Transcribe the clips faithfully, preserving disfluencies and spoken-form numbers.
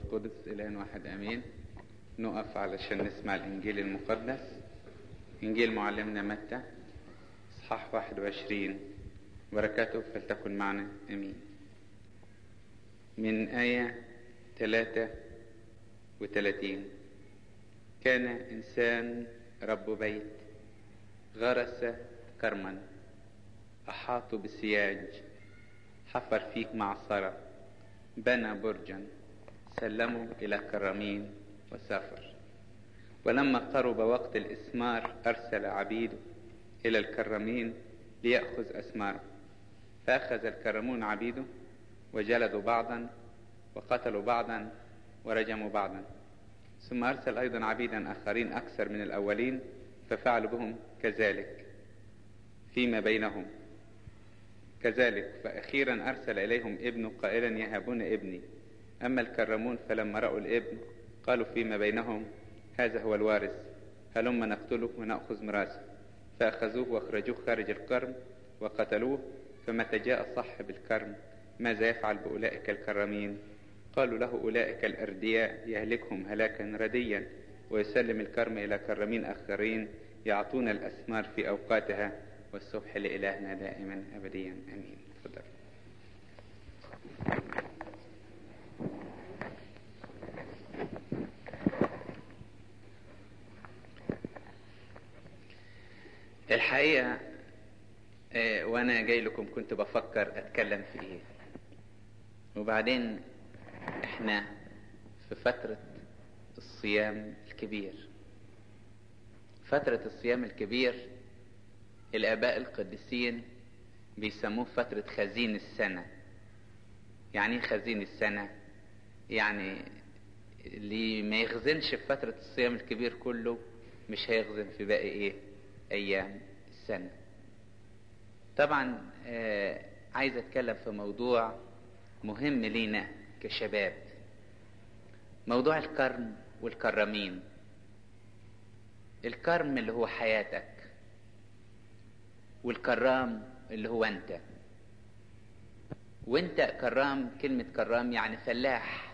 القدس إله واحد أمين. نقف علشان نسمع الإنجيل المقدس. إنجيل معلمنا متى إصحاح واحد وعشرين، بركاته فلتكن معنا أمين. من آية ثلاثة وثلاثين: كان إنسان رب بيت غرس كرما أحاط بسياج، حفر فيه معصرة، بنى برجا، سلموا إلى كرامين وسافر. ولما قرب وقت الإثمار أرسل عبيده إلى الكرامين ليأخذ أثماره. فأخذ الكرامون عبيده وجلدوا بعضا وقتلوا بعضا ورجموا بعضا. ثم أرسل أيضا عبيدا آخرين أكثر من الأولين، ففعلوا بهم كذلك فيما بينهم كذلك. فأخيرا أرسل إليهم ابنه قائلا: يهبون ابني. أما الكرمون فلما رأوا الابن قالوا فيما بينهم: هذا هو الوارث، هلما نقتله ونأخذ ميراثه. فأخذوه واخرجوه خارج الكرم وقتلوه. فمتى جاء صاحب الكرم ماذا يفعل بأولئك الكرمين؟ قالوا له: أولئك الأردياء يهلكهم هلاكا رديا، ويسلم الكرم إلى كرمين آخرين يعطون الأثمار في أوقاتها، والسبح لإلهنا دائما أبديا أمين. تفضل. الحقيقة اه وانا جاي لكم كنت بفكر اتكلم في ايه، وبعدين احنا في فترة الصيام الكبير. فترة الصيام الكبير الآباء القديسين بيسموه فترة خزين السنة. يعني خزين السنة يعني اللي ما يخزنش في فترة الصيام الكبير كله مش هيخزن في باقي ايه ايام السنة. طبعا آه عايز اتكلم في موضوع مهم لينا كشباب، موضوع الكرم والكرمين. الكرم اللي هو حياتك، والكرام اللي هو انت. وانت كرام، كلمة كرام يعني فلاح،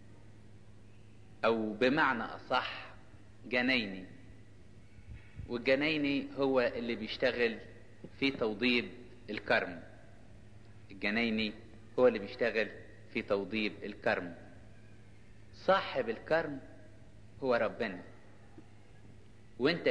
او بمعنى اصح جنايني. والجنايني هو اللي بيشتغل في توضيب الكرم. الجنايني هو اللي بيشتغل في توضيب الكرم. صاحب الكرم هو ربنا. وانت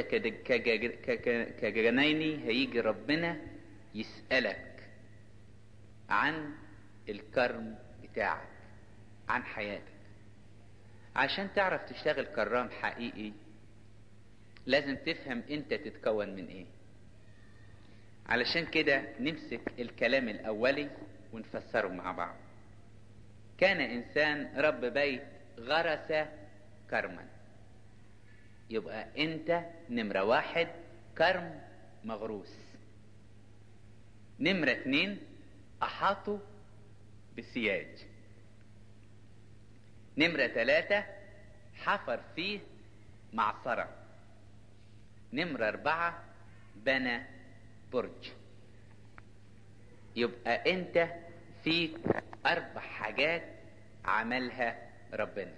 كجنايني هيجي ربنا يسألك عن الكرم بتاعك، عن حياتك. عشان تعرف تشتغل كرام حقيقي لازم تفهم انت تتكون من ايه. علشان كده نمسك الكلام الاولي ونفسره مع بعض. كان انسان رب بيت غرس كرما. يبقى انت نمرة واحد كرم مغروس. نمرة اتنين احاطوا بسياج. نمرة تلاتة حفر فيه معصرة. نمرة اربعة بنى برج. يبقى انت فيك اربع حاجات عملها ربنا.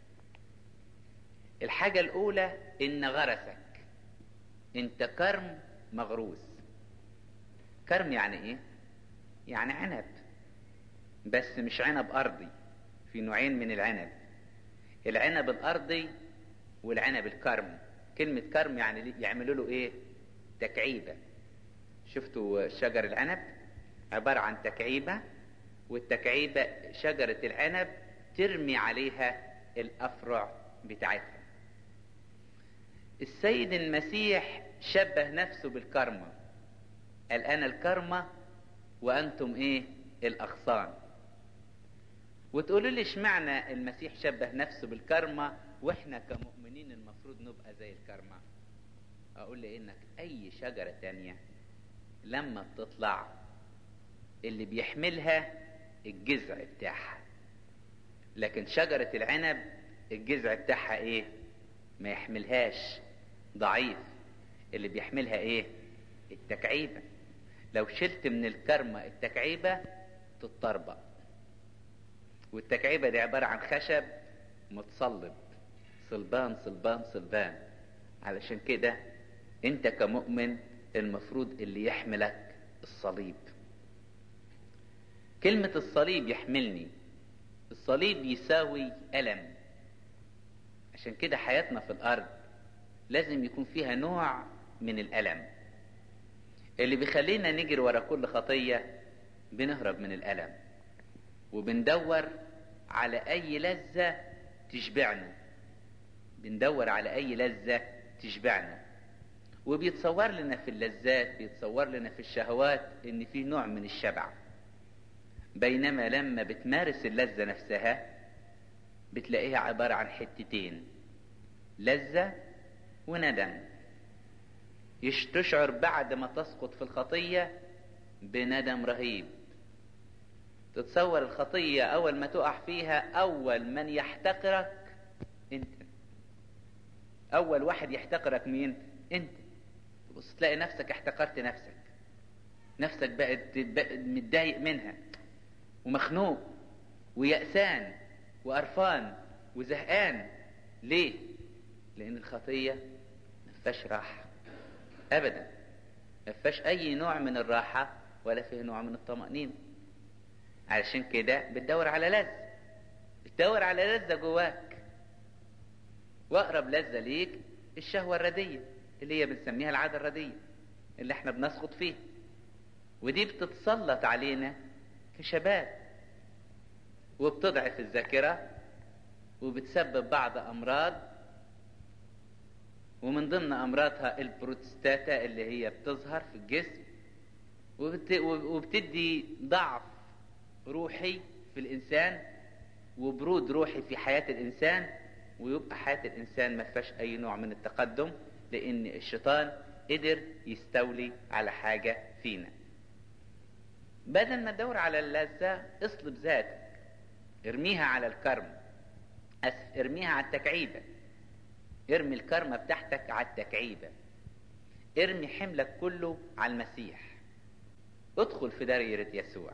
الحاجة الاولى ان غرسك. انت كرم مغروس. كرم يعني ايه؟ يعني عنب، بس مش عنب ارضي. في نوعين من العنب، العنب الارضي والعنب الكرم. كلمة كرم يعني يعملوا له ايه؟ تكعيبة. شفتوا شجر العنب؟ عبارة عن تكعيبة، والتكعيبة شجرة العنب ترمي عليها الافرع بتاعتها. السيد المسيح شبه نفسه بالكرمة، قال انا الكرمة وانتم ايه؟ الاغصان. وتقولوا لي اشمعنى المسيح شبه نفسه بالكرمة واحنا كمؤمنين المفروض نبقى زي الكرمة؟ اقول لي انك اي شجرة تانية لما بتطلع اللي بيحملها الجذع بتاعها، لكن شجرة العنب الجذع بتاعها ايه؟ ما يحملهاش، ضعيف. اللي بيحملها ايه؟ التكعيبة. لو شلت من الكرمة التكعيبة تتطربق. والتكعيبة دي عبارة عن خشب متصلب، صلبان صلبان صلبان. علشان كده انت كمؤمن المفروض اللي يحملك الصليب. كلمة الصليب يحملني، الصليب يساوي ألم. عشان كده حياتنا في الأرض لازم يكون فيها نوع من الألم. اللي بيخلينا نجري ورا كل خطية بنهرب من الألم، وبندور على أي لذة تشبعنا، بندور على أي لذة تشبعنا. وبيتصور لنا في اللذات، بيتصور لنا في الشهوات إن في نوع من الشبع، بينما لما بتمارس اللذة نفسها بتلاقيها عبارة عن حتتين، لذة وندم. تشعر بعد ما تسقط في الخطية بندم رهيب. تتصور الخطية أول ما تقع فيها أول من يحتقرك أنت، أول واحد يحتقرك مين؟ أنت. بص تلاقي نفسك احتقرت نفسك، نفسك بقت متضايق منها ومخنوق ويأسان وقرفان وزهقان. ليه؟ لأن الخطية مفيهاش راحة أبدا، مفيهاش أي نوع من الراحة ولا فيه نوع من الطمأنينة. علشان كده بتدور على لذة، بتدور على لذة جواك. وأقرب لذة ليك الشهوة الردية اللي هي بنسميها العادة الردية اللي احنا بنسقط فيها، ودي بتتسلط علينا كشباب وبتضعف الذاكرة وبتسبب بعض أمراض، ومن ضمن أمراضها البروستاتا اللي هي بتظهر في الجسم وبت... وبتدي ضعف روحي في الإنسان وبرود روحي في حياة الإنسان، ويبقى حياة الإنسان ما فيهاش أي نوع من التقدم، لأن الشيطان قدر يستولي على حاجة فينا. بدل ما تدور على اللذة اصلب ذاتك، ارميها على الكرم، أسف ارميها على التكعيبة، ارمي الكرمة بتاعتك على التكعيبة، ارمي حملك كله على المسيح، ادخل في دايرة يسوع.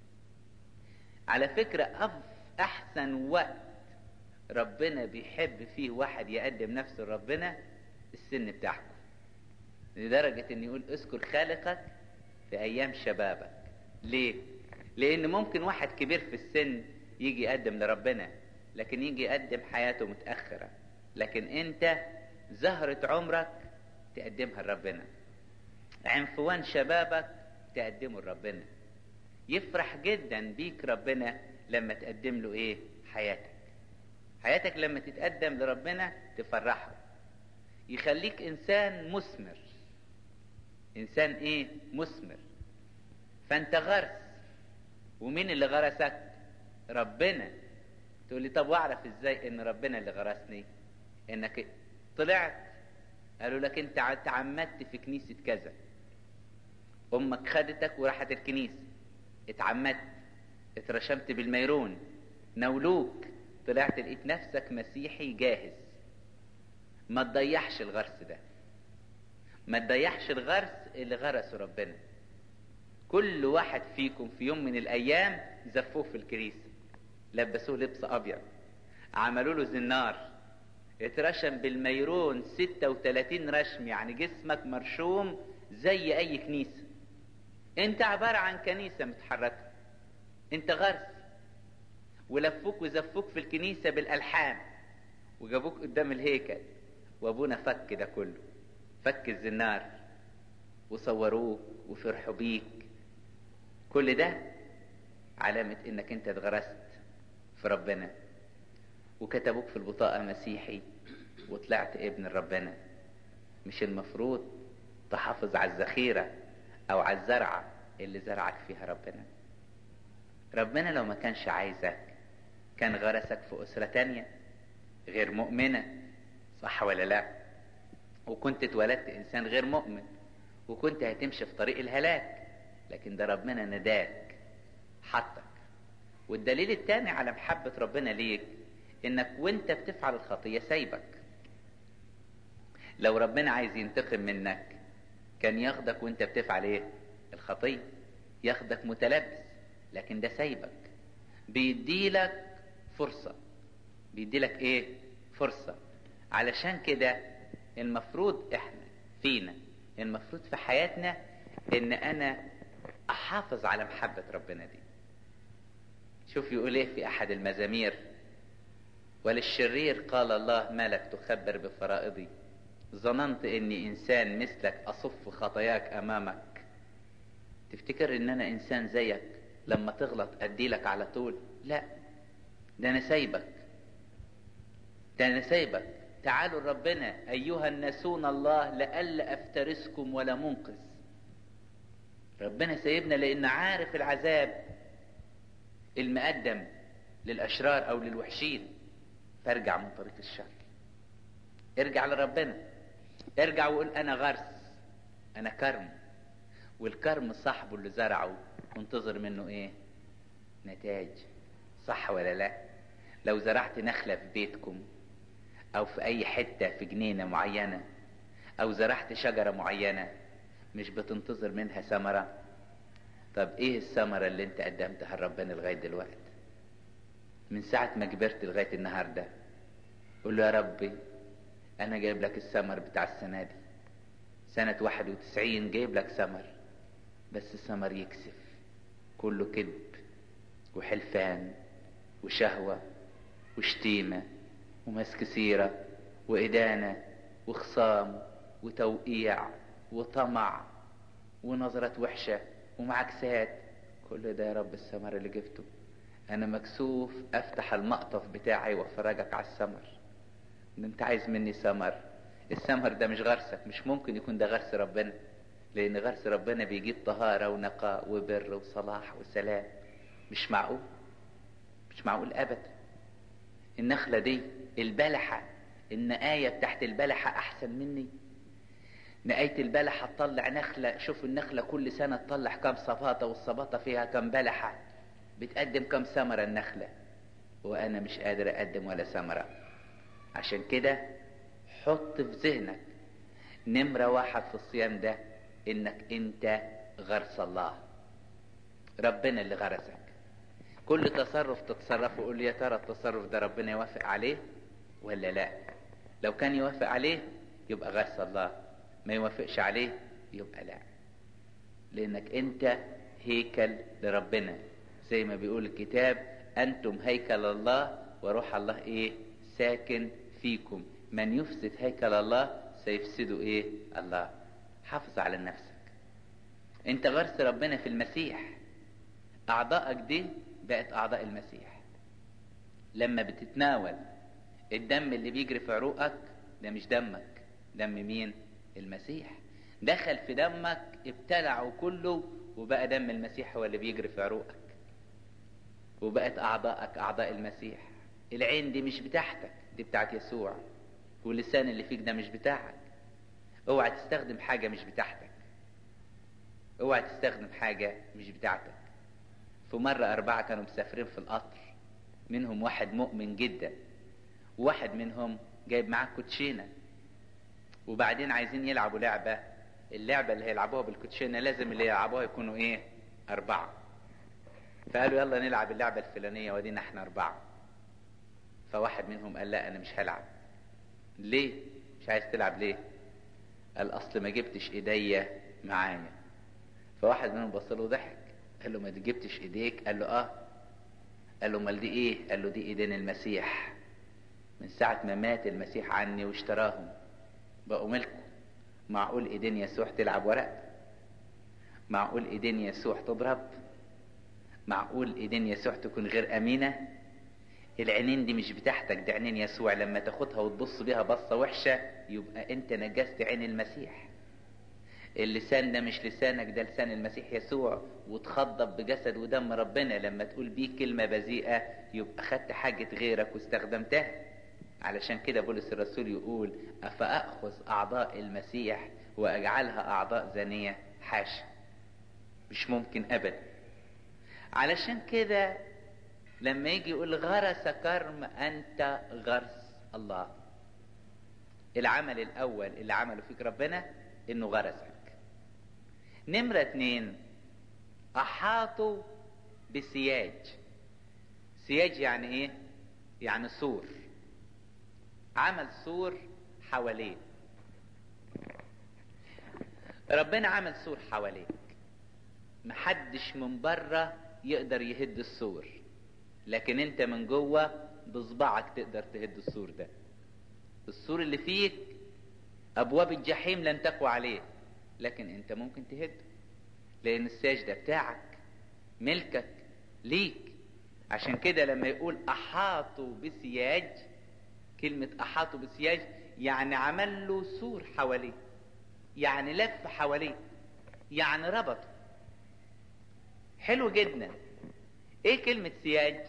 على فكرة أف أحسن وقت ربنا بيحب فيه واحد يقدم نفسه لربنا السن بتاعكم، لدرجة ان يقول اذكر خالقك في ايام شبابك. ليه؟ لان ممكن واحد كبير في السن يجي يقدم لربنا، لكن يجي يقدم حياته متأخرة، لكن انت زهرة عمرك تقدمها لربنا، عنفوان شبابك تقدمه لربنا. يفرح جدا بيك ربنا لما تقدم له ايه؟ حياتك. حياتك لما تتقدم لربنا تفرحه، يخليك انسان مثمر. انسان ايه؟ مثمر. فانت غرس، ومين اللي غرسك؟ ربنا. تقول لي طب واعرف ازاي ان ربنا اللي غرسني؟ انك طلعت قالوا لك انت اتعمدت في كنيسة كذا، امك خدتك وراحت الكنيسة، اتعمدت، اترشمت بالميرون، نولوك، طلعت لقيت نفسك مسيحي جاهز. ما تضيعش الغرس ده، ما تضيعش الغرس اللي غرسه ربنا. كل واحد فيكم في يوم من الايام زفوه في الكنيسة، لبسوه لبس ابيض، عملوا له زنار، اترشم بالميرون ستة وثلاثين رشم، يعني جسمك مرشوم زي اي كنيسة. انت عبارة عن كنيسة متحركة، انت غرس. ولفوك وزفوك في الكنيسة بالالحان وجابوك قدام الهيكل، وابونا فك ده كله، فك الزنار وصوروك وفرحوا بيك. كل ده علامة انك انت اتغرست في ربنا، وكتبوك في البطاقة مسيحي وطلعت ابن ربنا. مش المفروض تحافظ على الذخيرة او على الزرعة اللي زرعك فيها ربنا؟ ربنا لو ما كانش عايزك كان غرسك في أسرة تانية غير مؤمنة، صح ولا لا؟ وكنت اتولدت انسان غير مؤمن وكنت هتمشي في طريق الهلاك، لكن ده ربنا نداك حطك. والدليل التاني على محبة ربنا ليك انك وانت بتفعل الخطية سايبك. لو ربنا عايز ينتقم منك كان ياخدك وانت بتفعل ايه؟ الخطية، ياخدك متلبس، لكن ده سايبك، بيديلك فرصة بيديلك ايه؟ فرصة. علشان كده المفروض احنا فينا، المفروض في حياتنا ان انا احافظ على محبة ربنا دي. شوف يقول ايه في احد المزامير: وللشرير قال الله ما لك تخبر بفرائضي، ظننت اني انسان مثلك اصف خطاياك امامك. تفتكر ان انا انسان زيك لما تغلط اديلك على طول؟ لا، ده انا سايبك، ده انا سايبك. تعالوا ربنا ايها الناسون الله لئلا افترسكم ولا منقذ. ربنا سايبنا لان عارف العذاب المقدم للاشرار او للوحشين، فارجع من طريق الشر، ارجع لربنا، ارجع وقول انا غرس، انا كرم، والكرم صاحبه اللي زرعه منتظر منه ايه؟ نتاج. صح ولا لا؟ لو زرعت نخلة في بيتكم او في اي حتة في جنينة معينة، او زرعت شجرة معينة، مش بتنتظر منها ثمرة؟ طب ايه الثمرة اللي انت قدمتها لربنا لغاية دلوقتي؟ من ساعة ما كبرت لغاية النهاردة قول له يا ربي انا جايب لك الثمر بتاع السنة دي، سنة واحد وتسعين جايب لك ثمر، بس الثمر يكسف، كله كذب وحلفان وشهوة وشتيمة ومسك سيرة وإدانة وخصام وتوقيع وطمع ونظرة وحشة ومعكسات. كل ده يا رب الثمر اللي جبته، انا مكسوف افتح المقطف بتاعي وافرجك على الثمر. ده انت عايز مني ثمر، الثمر ده مش غرسك، مش ممكن يكون ده غرس ربنا، لان غرس ربنا بيجيب طهارة ونقاء وبر وصلاح وسلام. مش معقول، مش معقول ابدا. النخلة دي البلحة، النقاية بتاعت البلحة احسن مني؟ نقاية البلحة تطلع نخلة، شوف النخلة كل سنة تطلع كم صباطة، والصباطة فيها كم بلحة، بتقدم كم ثمرة النخلة، وانا مش قادر اقدم ولا ثمرة. عشان كده حط في ذهنك نمرة واحد في الصيام ده انك انت غرس الله، ربنا اللي غرسك. كل تصرف تتصرفه قول يا ترى التصرف ده ربنا يوافق عليه ولا لا؟ لو كان يوافق عليه يبقى غرس الله، ما يوافقش عليه يبقى لا، لانك انت هيكل لربنا. زي ما بيقول الكتاب انتم هيكل الله وروح الله ايه؟ ساكن فيكم، من يفسد هيكل الله سيفسده ايه؟ الله. حافظ على نفسك، انت غرس ربنا في المسيح، اعضائك دي بقت اعضاء المسيح. لما بتتناول الدم اللي بيجري في عروقك ده مش دمك، دم مين؟ المسيح. دخل في دمك ابتلعه كله وبقى دم المسيح هو اللي بيجري في عروقك، وبقت اعضائك اعضاء المسيح. العين دي مش بتاعتك، دي بتاعت يسوع، واللسان اللي فيك ده مش بتاعك. اوعى تستخدم حاجة مش بتاعتك، اوعى تستخدم حاجة مش بتاعتك. في مرة اربعة كانوا مسافرين في القطر، منهم واحد مؤمن جدا، وواحد منهم جايب معاه كوتشينة، وبعدين عايزين يلعبوا لعبة، اللعبة اللي هيلعبوها بالكوتشينة لازم اللي يلعبوها يكونوا ايه؟ اربعة. فقالوا يلا نلعب اللعبة الفلانية ودينا احنا اربعة. فواحد منهم قال لا انا مش هلعب. ليه مش عايز تلعب ليه؟ قال اصل ما جبتش ايديا معايا. فواحد منهم بص له ضحك، قال له ما جبتش ايديك؟ قال له اه. قال له امال دي ايه؟ قال له دي ايدين المسيح، من ساعة ما مات المسيح عني واشتراهم بقوا ملكه. معقول ايدين يسوع تلعب ورق؟ معقول ايدين يسوع تضرب؟ معقول ايدين يسوع تكون غير امينة؟ العينين دي مش بتاعتك، دي عينين يسوع، لما تاخدها وتبص بيها بصة وحشة يبقى انت نجست عين المسيح. اللسان ده مش لسانك، ده لسان المسيح يسوع، وتخضب بجسد ودم ربنا، لما تقول بيه كلمة بذيئة يبقى خدت حاجة غيرك واستخدمتها. علشان كده بولس الرسول يقول افأخذ اعضاء المسيح واجعلها اعضاء زانية؟ حاشا، مش ممكن ابدا. علشان كده لما يجي يقول غرس كرم، انت غرس الله. العمل الاول اللي عمله فيك ربنا انه غرسك. نمرة اتنين، احاطوا بسياج. سياج يعني ايه؟ يعني سور، عمل سور حواليه. ربنا عمل سور حواليك، محدش من بره يقدر يهد السور، لكن انت من جوه بصبعك تقدر تهد السور ده. السور اللي فيك ابواب الجحيم لن تقوى عليه، لكن انت ممكن تهده، لان الساج ده بتاعك، ملكك ليك. عشان كده لما يقول احاطوا بسياج، كلمة احاطوا بسياج يعني عمل له سور حواليه، يعني لف حواليه، يعني ربطه. حلو جدا. ايه كلمة سياج؟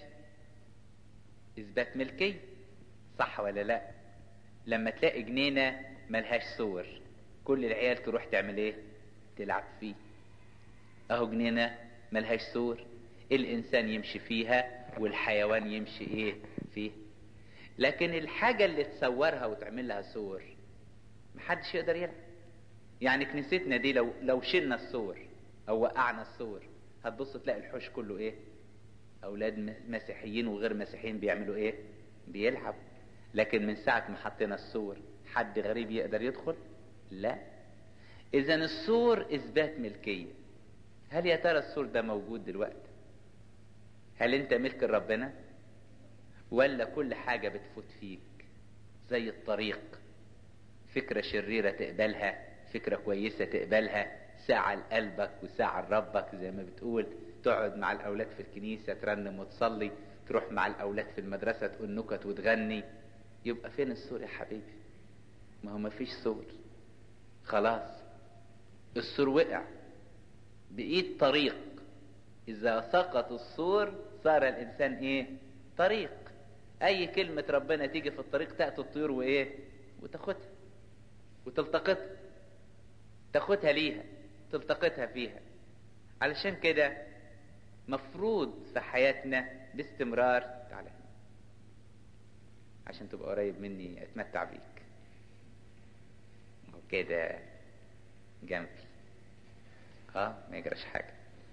اثبات ملكية، صح ولا لا؟ لما تلاقي جنينة ملهاش سور، كل العيال تروح تعمل ايه؟ تلعب فيه. اهو جنينة ملهاش سور، الانسان يمشي فيها والحيوان يمشي ايه فيه. لكن الحاجة اللي تسورها وتعمل لها سور محدش يقدر يلعب. يعني كنيستنا دي لو لو شلنا السور او وقعنا السور، هتبص تلاقي الحوش كله ايه؟ اولاد مسيحيين وغير مسيحيين بيعملوا ايه؟ بيلعبوا. لكن من ساعة ما حطينا السور حد غريب يقدر يدخل؟ لا. اذا السور اثبات ملكية. هل يا ترى السور ده موجود دلوقتي؟ هل انت ملك ربنا؟ ولا كل حاجة بتفوت فيك زي الطريق، فكرة شريرة تقبلها، فكرة كويسة تقبلها، ساعة لقلبك وساعة لربك، زي ما بتقول تقعد مع الأولاد في الكنيسة ترنم وتصلي، تروح مع الأولاد في المدرسة تقول نكت وتغني. يبقى فين السور يا حبيبي؟ ما هو ما فيش سور، خلاص السور وقع، بقيت طريق. إذا سقط السور صار الإنسان إيه؟ طريق. أي كلمة ربنا تيجي في الطريق تأتي الطيور وإيه؟ وتاخدها وتلتقطها، تاخدها ليها، تلتقطها فيها. علشان كده مفروض في حياتنا باستمرار، تعالى عشان تبقى قريب مني اتمتع بيك وكده جنبي، اه ما يجراش حاجة.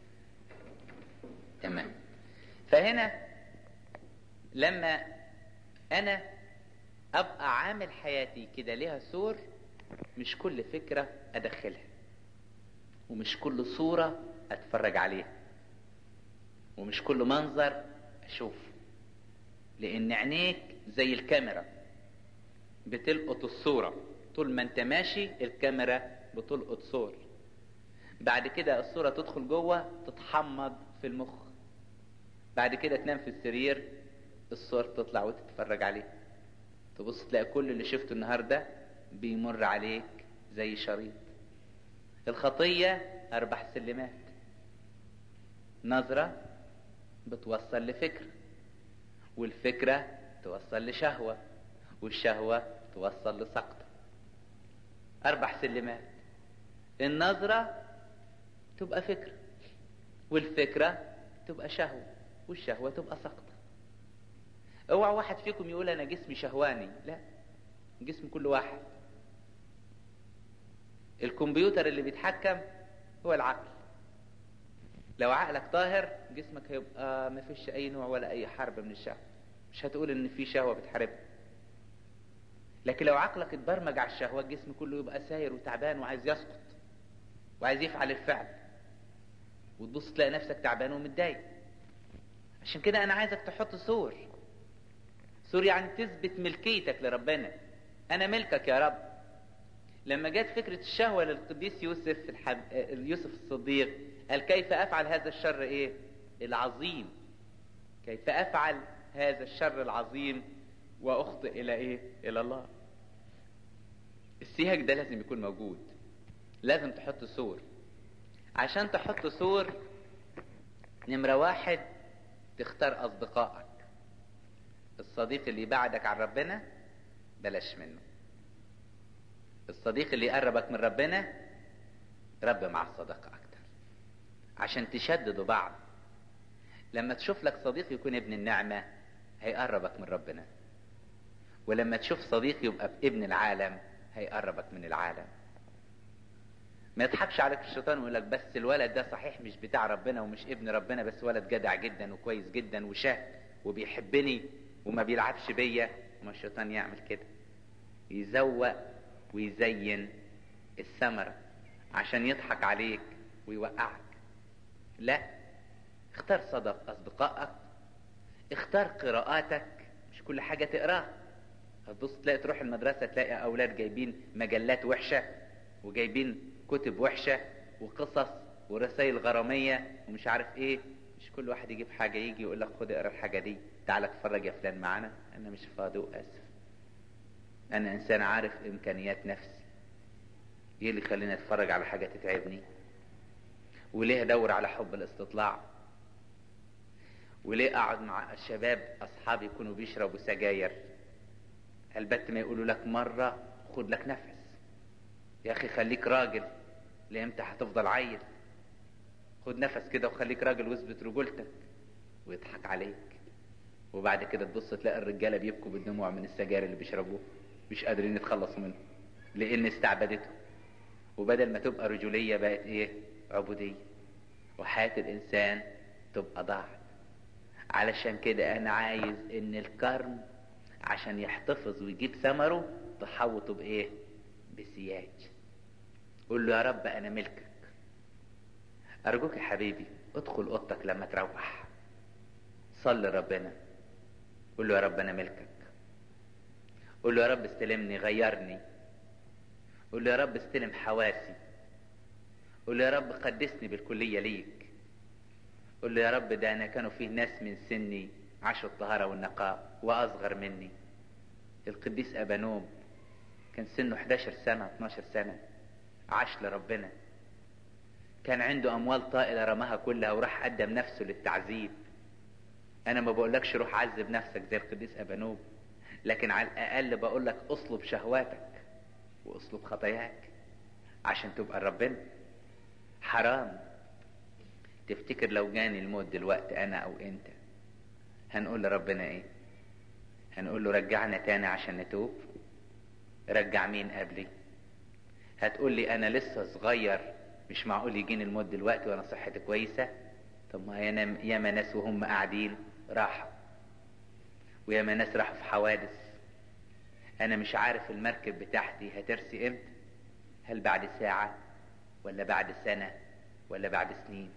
تمام. فهنا لما انا ابقى عامل حياتي كده ليها سور، مش كل فكرة ادخلها، ومش كل صورة اتفرج عليها، ومش كل منظر اشوف، لان عينيك زي الكاميرا بتلقط الصورة. طول ما انت ماشي الكاميرا بتلقط صور، بعد كده الصورة تدخل جوه تتحمض في المخ، بعد كده تنام في السرير الصور تطلع وتتفرج عليه، تبص تلاقي كل اللي شفته النهاردة بيمر عليك زي شريط. الخطية اربع سلمات، نظرة بتوصل لفكرة، والفكرة توصل لشهوة، والشهوة توصل لسقطة. اربع سلمات. النظرة تبقى فكرة، والفكرة تبقى شهوة، والشهوة تبقى سقطة. اوعى واحد فيكم يقول انا جسمي شهواني، لا، جسم كل واحد. الكمبيوتر اللي بيتحكم هو العقل. لو عقلك طاهر جسمك هيبقى ما فيش اي نوع ولا اي حرب من الشهوة، مش هتقول ان في شهوة بتحاربها. لكن لو عقلك اتبرمج على الشهوة الجسم كله يبقى ساير وتعبان وعايز يسقط وعايز يفعل الفعل، وتبص تلاقي نفسك تعبان ومتضايق. عشان كده انا عايزك تحط سور. سور يعني تثبت ملكيتك لربنا، انا ملكك يا رب. لما جت فكرة الشهوة للقديس يوسف الحب... يوسف الصديق قال كيف افعل هذا الشر ايه العظيم، كيف افعل هذا الشر العظيم واخطئ الى ايه الى الله. السياج ده لازم يكون موجود، لازم تحط سور. عشان تحط سور، نمرة واحد تختار اصدقائك. الصديق اللي يبعدك عن ربنا بلاش منه، الصديق اللي يقربك من ربنا رب مع الصداقة اكتر، عشان تشددوا بعض. لما تشوف لك صديق يكون ابن النعمة هيقربك من ربنا، ولما تشوف صديق يبقى ابن العالم هيقربك من العالم. ما يضحكش عليك الشيطان ويقول لك بس الولد ده صحيح مش بتاع ربنا ومش ابن ربنا، بس ولد جدع جدا وكويس جدا وشاه وبيحبني، وما بيلعبش بيا. وما الشيطان يعمل كده، يزوق ويزين الثمرة عشان يضحك عليك ويوقعك. لا، اختار صدق اصدقائك، اختار قراءاتك، مش كل حاجة تقراها. هتبص تلاقي تروح المدرسة تلاقي اولاد جايبين مجلات وحشة وجايبين كتب وحشة وقصص ورسائل غرامية ومش عارف ايه. مش كل واحد يجيب حاجة يجي يقول لك خد اقرا الحاجة دي، تعال اتفرج يا فلان معانا. انا مش فاضي واسف، انا انسان عارف امكانيات نفسي. ايه اللي يخليني اتفرج على حاجة تتعبني؟ وليه ادور على حب الاستطلاع؟ وليه اقعد مع الشباب اصحابي يكونوا بيشربوا سجاير؟ البت ما يقولوا لك مرة خد لك نفس. يا اخي خليك راجل، لامتى هتفضل عيل؟ خد نفس كده وخليك راجل واثبت رجولتك. ويضحك عليك، وبعد كده تبص تلاقي الرجالة بيبكوا بالدموع من السجاير اللي بيشربوه، مش قادرين يتخلصوا منه لان استعبدته. وبدل ما تبقى رجولية بقت ايه؟ عبودية. وحياة الانسان تبقى ضاعت. علشان كده انا عايز ان الكرم عشان يحتفظ ويجيب ثمره تحوطه بايه؟ بسياج. قول له يا رب انا ملكك. ارجوك يا حبيبي ادخل اوضتك لما تروح صلي ربنا، قول له يا رب انا ملكك. قول له يا رب استلمني غيرني. قول له يا رب استلم حواسي. قول له يا رب قدسني بالكلية ليك. قول له يا رب ده انا كانوا فيه ناس من سني عاشوا الطهارة والنقاء واصغر مني. القديس ابانوب كان سنه احداشر سنة اتناشر سنة، عاش لربنا. كان عنده اموال طائلة رماها كلها وراح قدم نفسه للتعذيب. انا ما بقولكش روح عذب نفسك زي القديس ابانوب، لكن على الاقل بقولك اصلب شهواتك واصلب خطاياك عشان تبقى ربنا. حرام تفتكر لو جاني الموت دلوقتي انا او انت هنقول لربنا ايه؟ هنقول له رجعنا تاني عشان نتوب؟ رجع مين قبلي؟ هتقول لي انا لسه صغير مش معقول يجيني الموت دلوقتي وانا صحتي كويسة؟ طب ما ياما ناس وهم قاعدين راحوا، وياما ناس راحوا في حوادث. انا مش عارف المركب بتاعتي هترسي امتى، هل بعد ساعة ولا بعد سنة ولا بعد سنين؟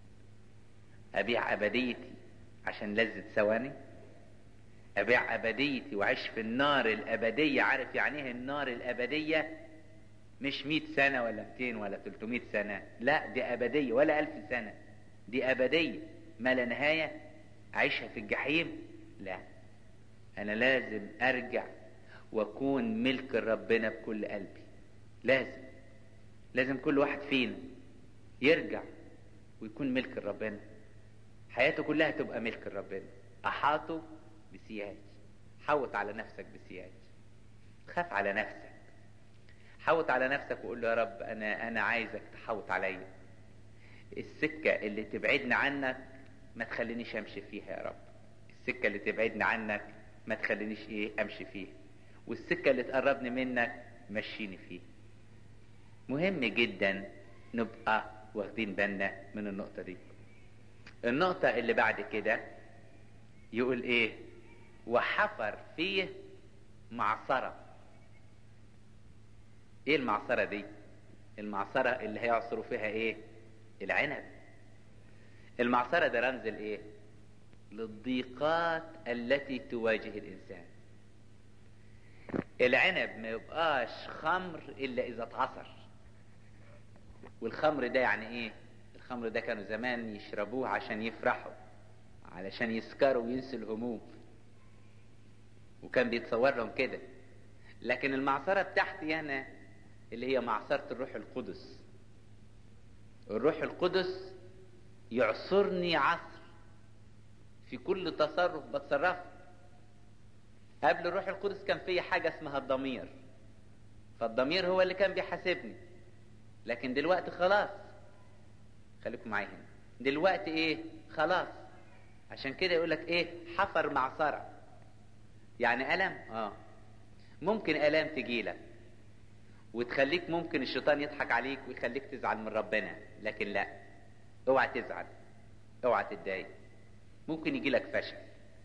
ابيع ابديتي عشان لذة ثواني؟ ابيع ابديتي وعيش في النار الابدية؟ عارف يعني ايه النار الابدية؟ مش مئة سنة ولا مئتين ولا تلتمائة سنة، لا دي ابدية، ولا الف سنة، دي ابدية ما لا نهاية. اعيشها في الجحيم؟ لا، انا لازم ارجع واكون ملك ربنا بكل قلبي. لازم لازم كل واحد فينا يرجع ويكون ملك ربنا، حياته كلها تبقى ملك ربنا. احاطه بسياج، حوط على نفسك بسياج، خاف على نفسك، حوط على نفسك وقول له يا رب انا انا عايزك تحوط عليا. السكة اللي تبعدني عنك ما تخلينيش امشي فيها يا رب، السكة اللي تبعدني عنك ما تخلينيش ايه امشي فيها، والسكة اللي تقربني منك مشيني فيها. مهم جدا نبقى واخدين بالنا من النقطة دي. النقطة اللي بعد كده يقول ايه؟ وحفر فيه معصرة. ايه المعصرة دي؟ المعصرة اللي هيعصروا فيها ايه؟ العنب. المعصرة ده رمز الايه؟ للضيقات التي تواجه الانسان. العنب ما يبقاش خمر الا اذا اتعصر. والخمر ده يعني ايه؟ الخمر ده كانوا زمان يشربوه عشان يفرحوا، علشان يسكروا وينسوا الهموم، وكان بيتصور لهم كده. لكن المعصرة بتاعتي انا اللي هي معصرة الروح القدس. الروح القدس يعصرني عصر في كل تصرف بتصرفه. قبل الروح القدس كان في حاجة اسمها الضمير، فالضمير هو اللي كان بيحاسبني. لكن دلوقتي خلاص، خليكم معايا هنا، دلوقتي ايه؟ خلاص. عشان كده يقولك ايه؟ حفر معصرة. يعني ألم؟ اه ممكن ألام تجيلك وتخليك، ممكن الشيطان يضحك عليك ويخليك تزعل من ربنا، لكن لا، اوعى تزعل، اوعى تتضايق. ممكن يجيلك فشل،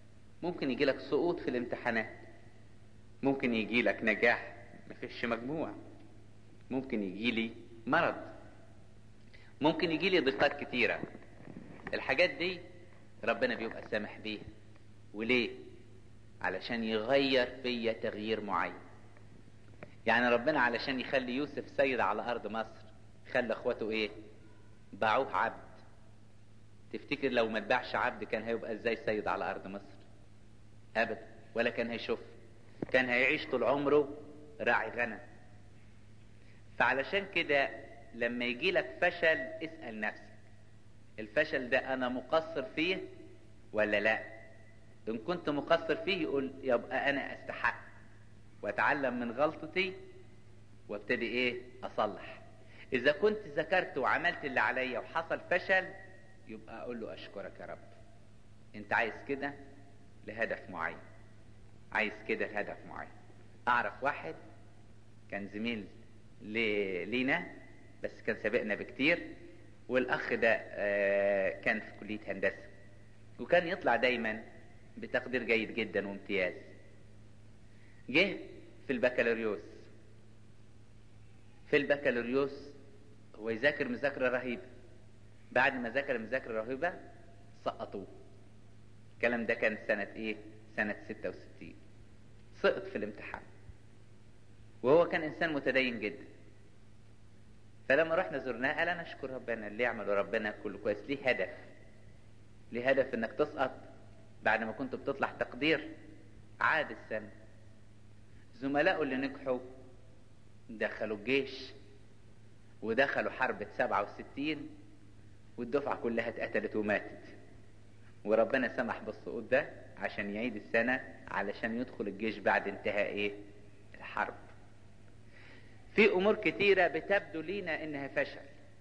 ممكن يجي لك سقوط في الامتحانات، ممكن يجي لك نجاح مفيش مجموع، ممكن يجي لي مرض، ممكن يجي لي ضيقات كتيرة. الحاجات دي ربنا بيبقى سامح بيها. وليه؟ علشان يغير فيا تغيير معين. يعني ربنا علشان يخلي يوسف سيد على ارض مصر خلى اخواته ايه؟ باعوه عبد. تفتكر لو ما اتباعش عبد كان هيبقى ازاي سيد على ارض مصر؟ ابدا، ولا كان هيشوف، كان هيعيش طول عمره راعي غنم. فعلشان كده لما يجي لك فشل اسأل نفسك، الفشل ده انا مقصر فيه ولا لا؟ ان كنت مقصر فيه يقول يبقى انا استحق واتعلم من غلطتي وابتدي ايه؟ اصلح. اذا كنت ذكرت وعملت اللي عليا وحصل فشل يبقى اقول له اشكرك يا رب، انت عايز كده لهدف معين، عايز كده لهدف معين. اعرف واحد كان زميل لينا بس كان سابقنا بكتير، والاخ ده كان في كلية هندسة وكان يطلع دايما بتقدير جيد جدا وامتياز. جه في البكالوريوس، في البكالوريوس هو يذاكر مذاكرة رهيبة، بعد ما ذاكر مذاكرة رهيبة سقطوه. الكلام ده كان سنة ايه؟ سنة ستة وستين. سقط في الامتحان وهو كان انسان متدين جدا. فلما رحنا زرناه قال انا اشكر ربنا اللي يعمله ربنا كله كويس. ليه هدف، ليه هدف انك تسقط بعد ما كنت بتطلع تقدير. عاد السنة، زملائه اللي نجحوا دخلوا الجيش ودخلوا حرب سبعة وستين والدفعة كلها اتقتلت وماتت، وربنا سمح بالسقوط ده عشان يعيد السنة علشان يدخل الجيش بعد انتهاء ايه؟ الحرب. في امور كتيرة بتبدو لينا انها فشل.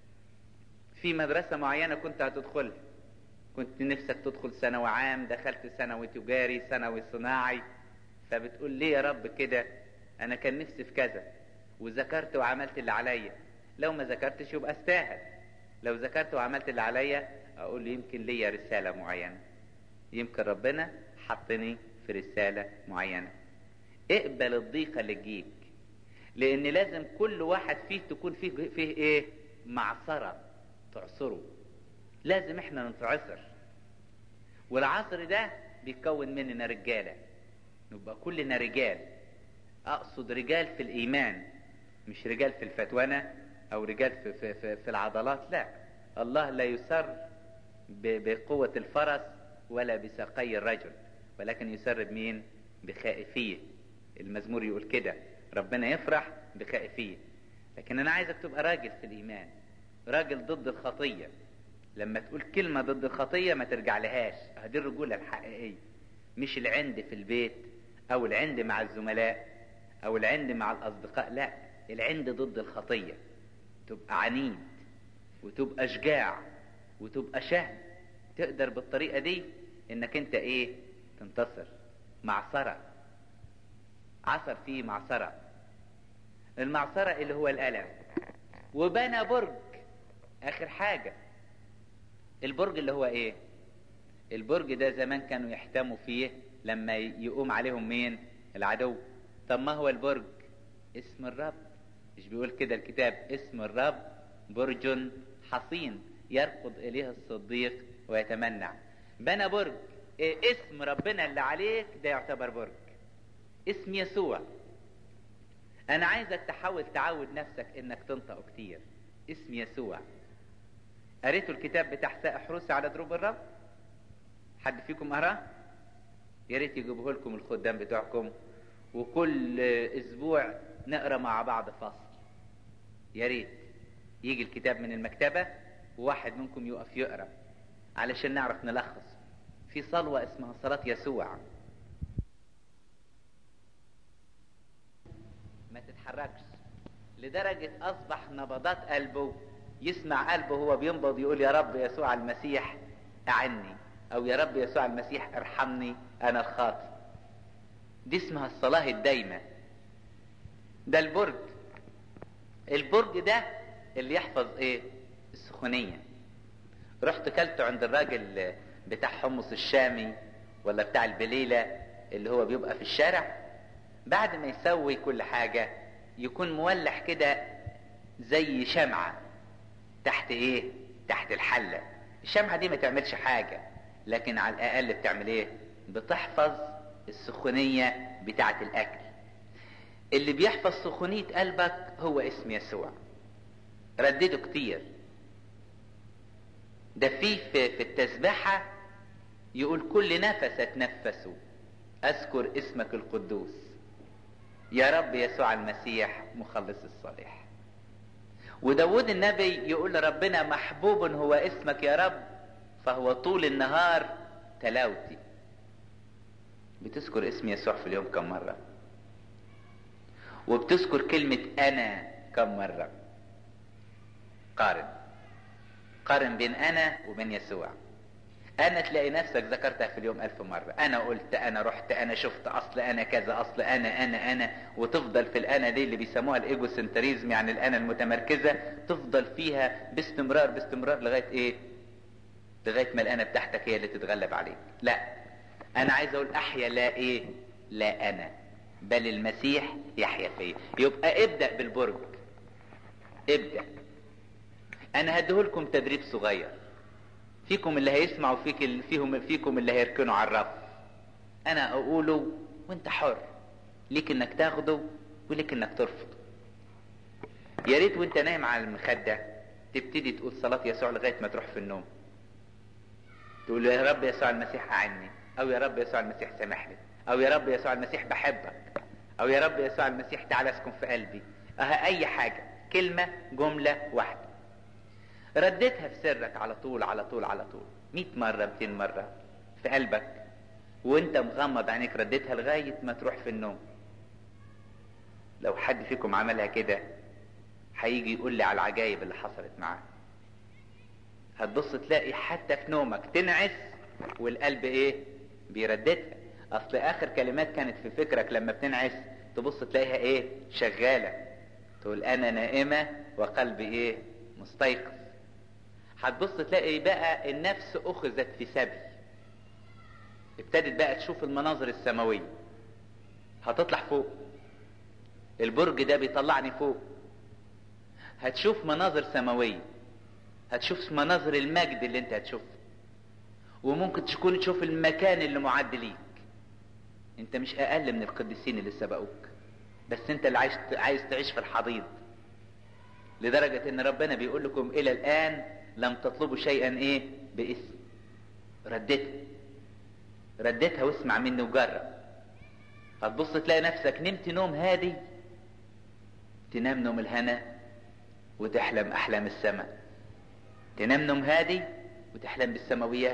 في مدرسة معينة كنت هتدخلها، كنت نفسك تدخل ثانوي عام، دخلت ثانوي تجاري، ثانوي صناعي، فبتقول ليه يا رب كده؟ انا كان نفسي في كذا وذكرت وعملت اللي عليا. لو ما ذكرتش يبقى استاهل، لو ذكرت وعملت اللي عليا اقول يمكن ليا رسالة معينة، يمكن ربنا حطني في رسالة معينة. اقبل الضيقة اللي تجيك، لان لازم كل واحد فيه تكون فيه فيه ايه؟ معصرة تعصره. لازم احنا نتعصر، والعصر ده بيتكون مننا رجالة، نبقى كلنا رجال. اقصد رجال في الايمان، مش رجال في الفتوانة او رجال في, في, في, في العضلات. لا، الله لا يسر بقوة الفرس ولا بساقي الرجل، ولكن يسر بمين؟ بخائفية. المزمور يقول كده، ربنا يفرح بخائفية. لكن انا عايزك تبقى راجل في الايمان، راجل ضد الخطية. لما تقول كلمة ضد الخطية ما ترجع لهاش. هذه الرجولة الحقيقية، مش العند في البيت او العند مع الزملاء او العند مع الاصدقاء. لا، العند ضد الخطية. تبقى عنيد وتبقى شجاع وتبقى شهم، تقدر بالطريقة دي انك انت ايه؟ تنتصر. معصرة، عصر فيه معصرة. المعصرة اللي هو الألم. وبنى برج، اخر حاجة. البرج اللي هو ايه؟ البرج ده زمان كانوا يحتموا فيه لما يقوم عليهم مين؟ العدو. طب ما هو البرج؟ اسم الرب. مش بيقول كده الكتاب اسم الرب برج حصين يركض اليه الصديق ويتمنع. بنى برج. إيه اسم ربنا اللي عليك ده يعتبر برج، اسم يسوع. انا عايزك تحاول تعود نفسك انك تنطق كتير اسم يسوع. قريتوا الكتاب بتاع ساق حروسي على دروب الرب؟ حد فيكم قراه؟ يا ريت يجيبوه لكم الخدام بتوعكم، وكل اسبوع نقرا مع بعض فصل. يا ريت يجي الكتاب من المكتبة وواحد منكم يقف يقرا علشان نعرف نلخص. في صلوة اسمها صلاة يسوع. ما تتحركش، لدرجة اصبح نبضات قلبه يسمع قلبه هو بينبض يقول يا رب يسوع المسيح اعني، او يا رب يسوع المسيح ارحمني انا الخاطئ. دي اسمها الصلاة الدايمة. ده البرج. البرج ده اللي يحفظ ايه؟ السخونية. رحت كلت عند الراجل بتاع حمص الشامي ولا بتاع البليلة اللي هو بيبقى في الشارع، بعد ما يسوي كل حاجة يكون مولع كده زي شمعة تحت ايه؟ تحت الحلة. الشمعة دي ما تعملش حاجة، لكن على الاقل بتعمل ايه؟ بتحفظ السخونية بتاعة الاكل. اللي بيحفظ سخونية قلبك هو اسم يسوع. ردده كتير. ده في في التسبيحة يقول كل نفس اتنفسوا اذكر اسمك القدوس يا رب يسوع المسيح مخلص الصالح. وداود النبي يقول لربنا محبوب هو اسمك يا رب فهو طول النهار تلاوتي. بتذكر اسم يسوع في اليوم كم مرة؟ وبتذكر كلمة انا كم مرة؟ قارن قارن بين انا وبين يسوع. انا تلاقي نفسك ذكرتها في اليوم الف مرة. انا قلت، انا رحت، انا شفت، اصل انا كذا، اصل انا انا انا وتفضل في الانا دي اللي بيسموها الايجو سنتريزم، يعني الانا المتمركزة، تفضل فيها باستمرار باستمرار لغاية ايه؟ لغاية ما الانا بتاعتك هي اللي تتغلب عليك. لا، انا عايز اقول احيا لا ايه؟ لا انا بل المسيح يحيا فيا. يبقى ابدأ بالبرج. ابدأ. انا هديهولكم تدريب صغير، فيكم اللي هيسمع وفيك اللي فيهم فيكم اللي هيركنوا على الرف. انا اقوله وانت حر، ليك انك تاخده وليك انك ترفضه. يا ريت وانت نايم على المخدة تبتدي تقول صلاة يسوع لغاية ما تروح في النوم. تقول يا رب يسوع المسيح اعني، او يا رب يسوع المسيح سامحني، او يا رب يسوع المسيح بحبك، او يا رب يسوع المسيح تعالى اسكن في قلبي. اه اي حاجة، كلمة، جملة واحدة ردتها في سرك على طول على طول على طول مئة مرة مئتين مرة في قلبك وانت مغمض عينيك، ردتها لغاية ما تروح في النوم. لو حد فيكم عملها كده هيجي يقول لي على العجائب اللي حصلت معاه. هتبص تلاقي حتى في نومك تنعس والقلب ايه؟ بيرددها. اصل اخر كلمات كانت في فكرك لما بتنعس تبص تلاقيها ايه؟ شغالة. تقول انا نائمة وقلبي ايه؟ مستيقظ. هتبص تلاقي بقى النفس اخذت في سبي، ابتدت بقى تشوف المناظر السماوية. هتطلع فوق، البرج ده بيطلعني فوق، هتشوف مناظر سماوية، هتشوف مناظر المجد اللي انت هتشوفه، وممكن تكون تشوف المكان اللي معد ليك. انت مش اقل من القديسين اللي سبقوك، بس انت اللي عايز عايز تعيش في الحضيض. لدرجة ان ربنا بيقول لكم الى الان لم تطلبوا شيئا ايه؟ باسم. ردتها ردتها واسمع مني وجرب. هتبص تلاقي نفسك نمت نوم هادي، تنام نوم الهنا وتحلم احلام السماء. تنام نوم هادي وتحلم بالسماويات.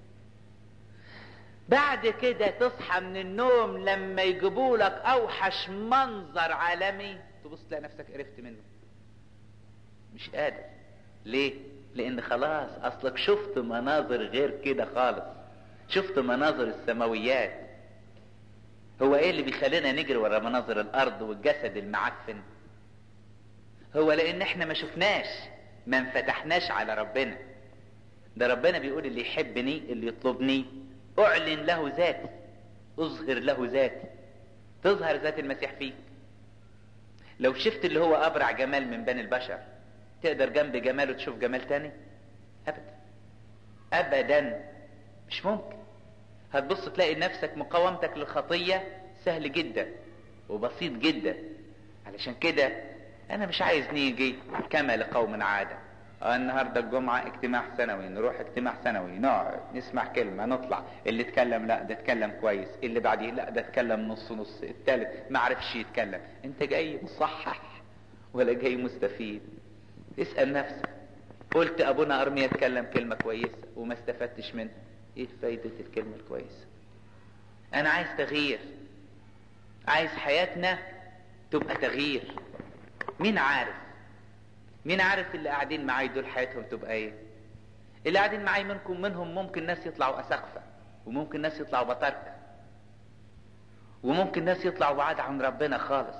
بعد كده تصحى من النوم لما يجيبوا لك اوحش منظر عالمي تبص تلاقي نفسك قرفت منه، مش قادر. ليه؟ لان خلاص اصلك شفت مناظر غير كده خالص، شفت مناظر السماويات. هو ايه اللي بيخلينا نجري ورا مناظر الارض والجسد المعفن؟ هو لان احنا ما شفناش، ما انفتحناش على ربنا. ده ربنا بيقول اللي يحبني اللي يطلبني اعلن له ذاتي، اظهر له ذاتي. تظهر ذات المسيح فيك. لو شفت اللي هو ابرع جمال من بني البشر تقدر جنب جماله تشوف جمال تاني؟ ابدا ابدا، مش ممكن. هتبص تلاقي نفسك مقاومتك للخطية سهل جدا وبسيط جدا. علشان كده انا مش عايز نيجي كما لقوم عادة. اه النهاردة الجمعة اجتماع سنوي، نروح اجتماع سنوي، نقعد نسمع كلمة، نطلع، اللي اتكلم لا ده اتكلم كويس، اللي بعديه لا ده اتكلم نص نص، التالت ما عرفش يتكلم. انت جاي مصحح ولا جاي مستفيد؟ اسأل نفسك. قلت ابونا ارميا اتكلم كلمة كويسة وما استفدتش منها، ايه فايدة الكلمة الكويسة؟ انا عايز تغيير، عايز حياتنا تبقى تغيير. مين عارف مين عارف اللي قاعدين معاي دول حياتهم تبقى ايه؟ اللي قاعدين معاي منكم منهم ممكن ناس يطلعوا اسقفة، وممكن ناس يطلعوا بطاركة، وممكن ناس يطلعوا بعاد عن ربنا خالص،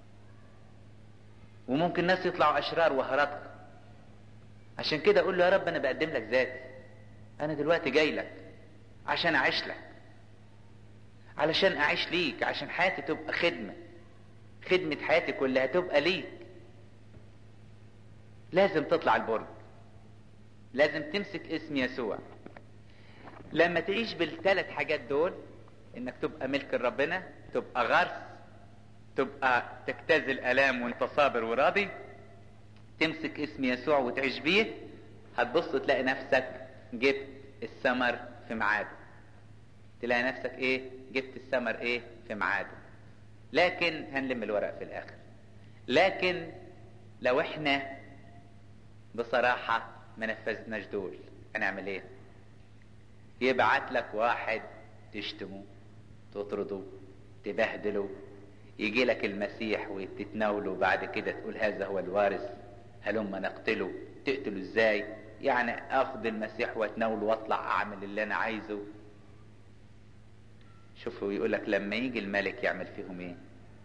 وممكن ناس يطلعوا اشرار وهرطة. عشان كده اقول له يا رب انا بقدم لك ذاتي، انا دلوقتي جاي لك عشان اعيش لك، علشان اعيش ليك، عشان حياتي تبقى خدمة، خدمة حياتي كلها تبقى ليك. لازم تطلع البرج، لازم تمسك اسم يسوع. لما تعيش بالثلاث حاجات دول، انك تبقى ملك ربنا، تبقى غرس، تبقى تجتاز الالام وانت صابر وراضي، تمسك اسم يسوع وتعيش بيه، هتبص تلاقي نفسك جبت الثمر في ميعاده. تلاقي نفسك ايه؟ جبت الثمر ايه؟ في ميعاده. لكن هنلم الورق في الاخر. لكن لو احنا بصراحة ما نفذناش دول، هنعمل ايه؟ يبعت لك واحد تشتمه، تطرده، تبهدله، يجي لك المسيح وتتناوله، بعد كده تقول هذا هو الوارث، هلما نقتله. تقتله ازاي؟ يعني اخذ المسيح واتناوله واطلع اعمل اللي انا عايزه. شوفوا يقول لك لما يجي الملك يعمل فيهم ايه.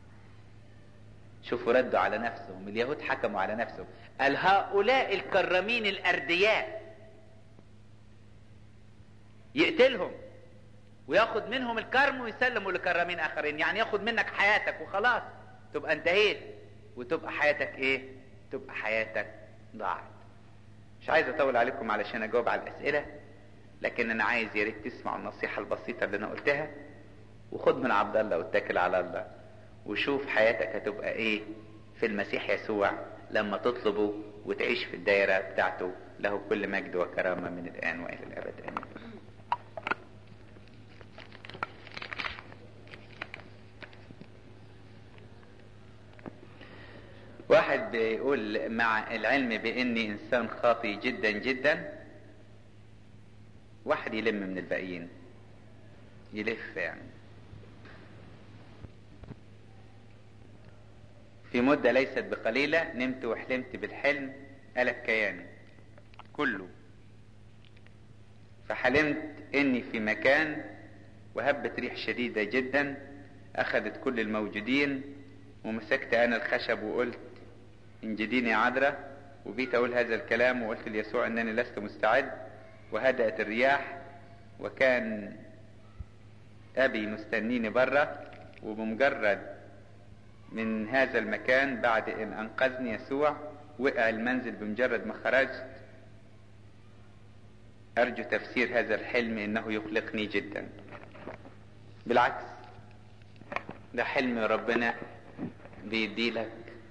شوفوا ردوا على نفسهم، اليهود حكموا على نفسهم، قال هؤلاء الكرامين الاردياء يقتلهم وياخد منهم الكرم ويسلموا لكرامين اخرين. يعني ياخد منك حياتك وخلاص، تبقى انتهيت، وتبقى حياتك ايه؟ تبقى حياتك ضاعت. مش عايز اطول عليكم علشان اجاوب على الاسئله، لكن انا عايز يا ريت تسمعوا النصيحه البسيطه اللي انا قلتها، وخد من عبد الله واتكل على الله، وشوف حياتك هتبقى ايه في المسيح يسوع لما تطلبه وتعيش في الدائره بتاعته. له كل مجد وكرامه من الان والى الابد، امين. واحد بيقول مع العلم باني انسان خاطئ جدا جدا، واحد يلم من الباقيين، يلف يعني. في مدة ليست بقليلة نمت وحلمت بالحلم قلب كياني كله، فحلمت اني في مكان وهبت ريح شديدة جدا اخذت كل الموجودين، ومسكت انا الخشب وقلت انجديني يا عذراء، وبيت اقول هذا الكلام وقلت ليسوع انني لست مستعد، وهدأت الرياح، وكان ابي مستنيني برا، وبمجرد من هذا المكان بعد ان انقذني يسوع وقع المنزل بمجرد ما خرجت. ارجو تفسير هذا الحلم انه يقلقني جدا. بالعكس، ده حلم ربنا بيدي لك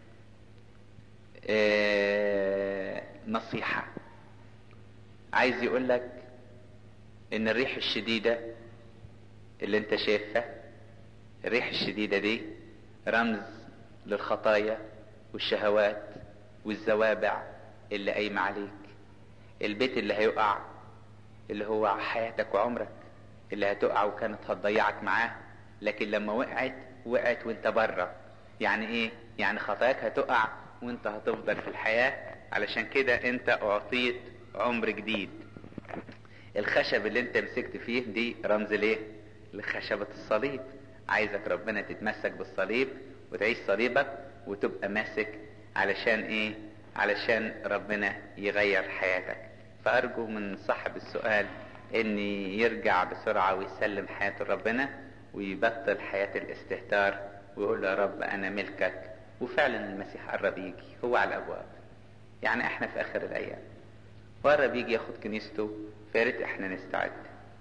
آه نصيحة، عايز يقول لك ان الريح الشديدة اللي انت شايفها، الريح الشديدة دي رمز للخطايا والشهوات والزوابع اللي قايمة عليك. البيت اللي هيقع اللي هو حياتك وعمرك، اللي هتقع وكانت هتضيعك معاه، لكن لما وقعت وقعت وانت بره. يعني ايه؟ يعني خطاياك هتقع وانت هتفضل في الحياة، علشان كده انت اعطيت عمر جديد. الخشب اللي انت مسكت فيه دي رمز ليه؟ لخشبة الصليب. عايزك ربنا تتمسك بالصليب وتعيش صليبك وتبقى ماسك، علشان ايه؟ علشان ربنا يغير حياتك. فارجو من صاحب السؤال ان يرجع بسرعة ويسلم حياته لربنا، ويبطل حياة الاستهتار، ويقول يا رب انا ملكك. وفعلا المسيح قرب يجي، هو على الابواب. يعني احنا في اخر الايام وقرب يجي ياخد كنيسته، فياريت احنا نستعد.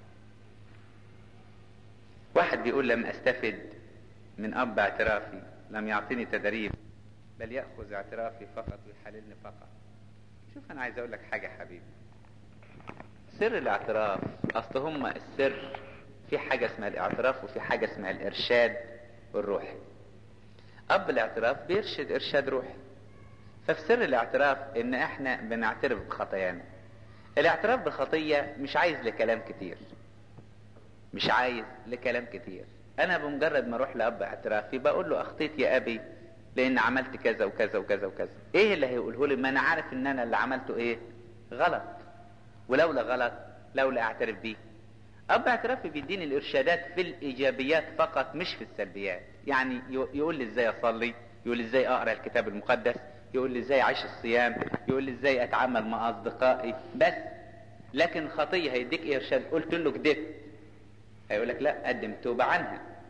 واحد بيقول لم استفد من اب اعترافي، لم يعطيني تدريب، بل يأخذ اعترافي فقط ويحللني فقط. شوف انا عايز اقول لك حاجة حبيبي، سر الاعتراف اصل هما السر في حاجة اسمها الاعتراف وفي حاجة اسمها الارشاد الروحي. اب الاعتراف بيرشد ارشاد روحي، ففي سر الاعتراف ان احنا بنعترف بخطايانا. الاعتراف بالخطية مش عايز لكلام كتير، مش عايز لكلام كتير. انا بمجرد ما اروح لاب اعترافي بقول له اخطيت يا ابي لان عملت كذا وكذا وكذا وكذا. ايه اللي هيقوله لي؟ ما انا عارف ان انا اللي عملته ايه؟ غلط. ولولا غلط لولا اعترف بيه. اب اعترافي بيديني الارشادات في الايجابيات فقط مش في السلبيات. يعني يقول لي ازاي اصلي، يقول لي ازاي اقرا الكتاب المقدس، يقول لي ازاي اعيش الصيام، يقول لي ازاي اتعامل مع اصدقائي بس. لكن خطيه هيديك ارشاد قلت له كدبت، هيقول لك لا قدم توبه عنها.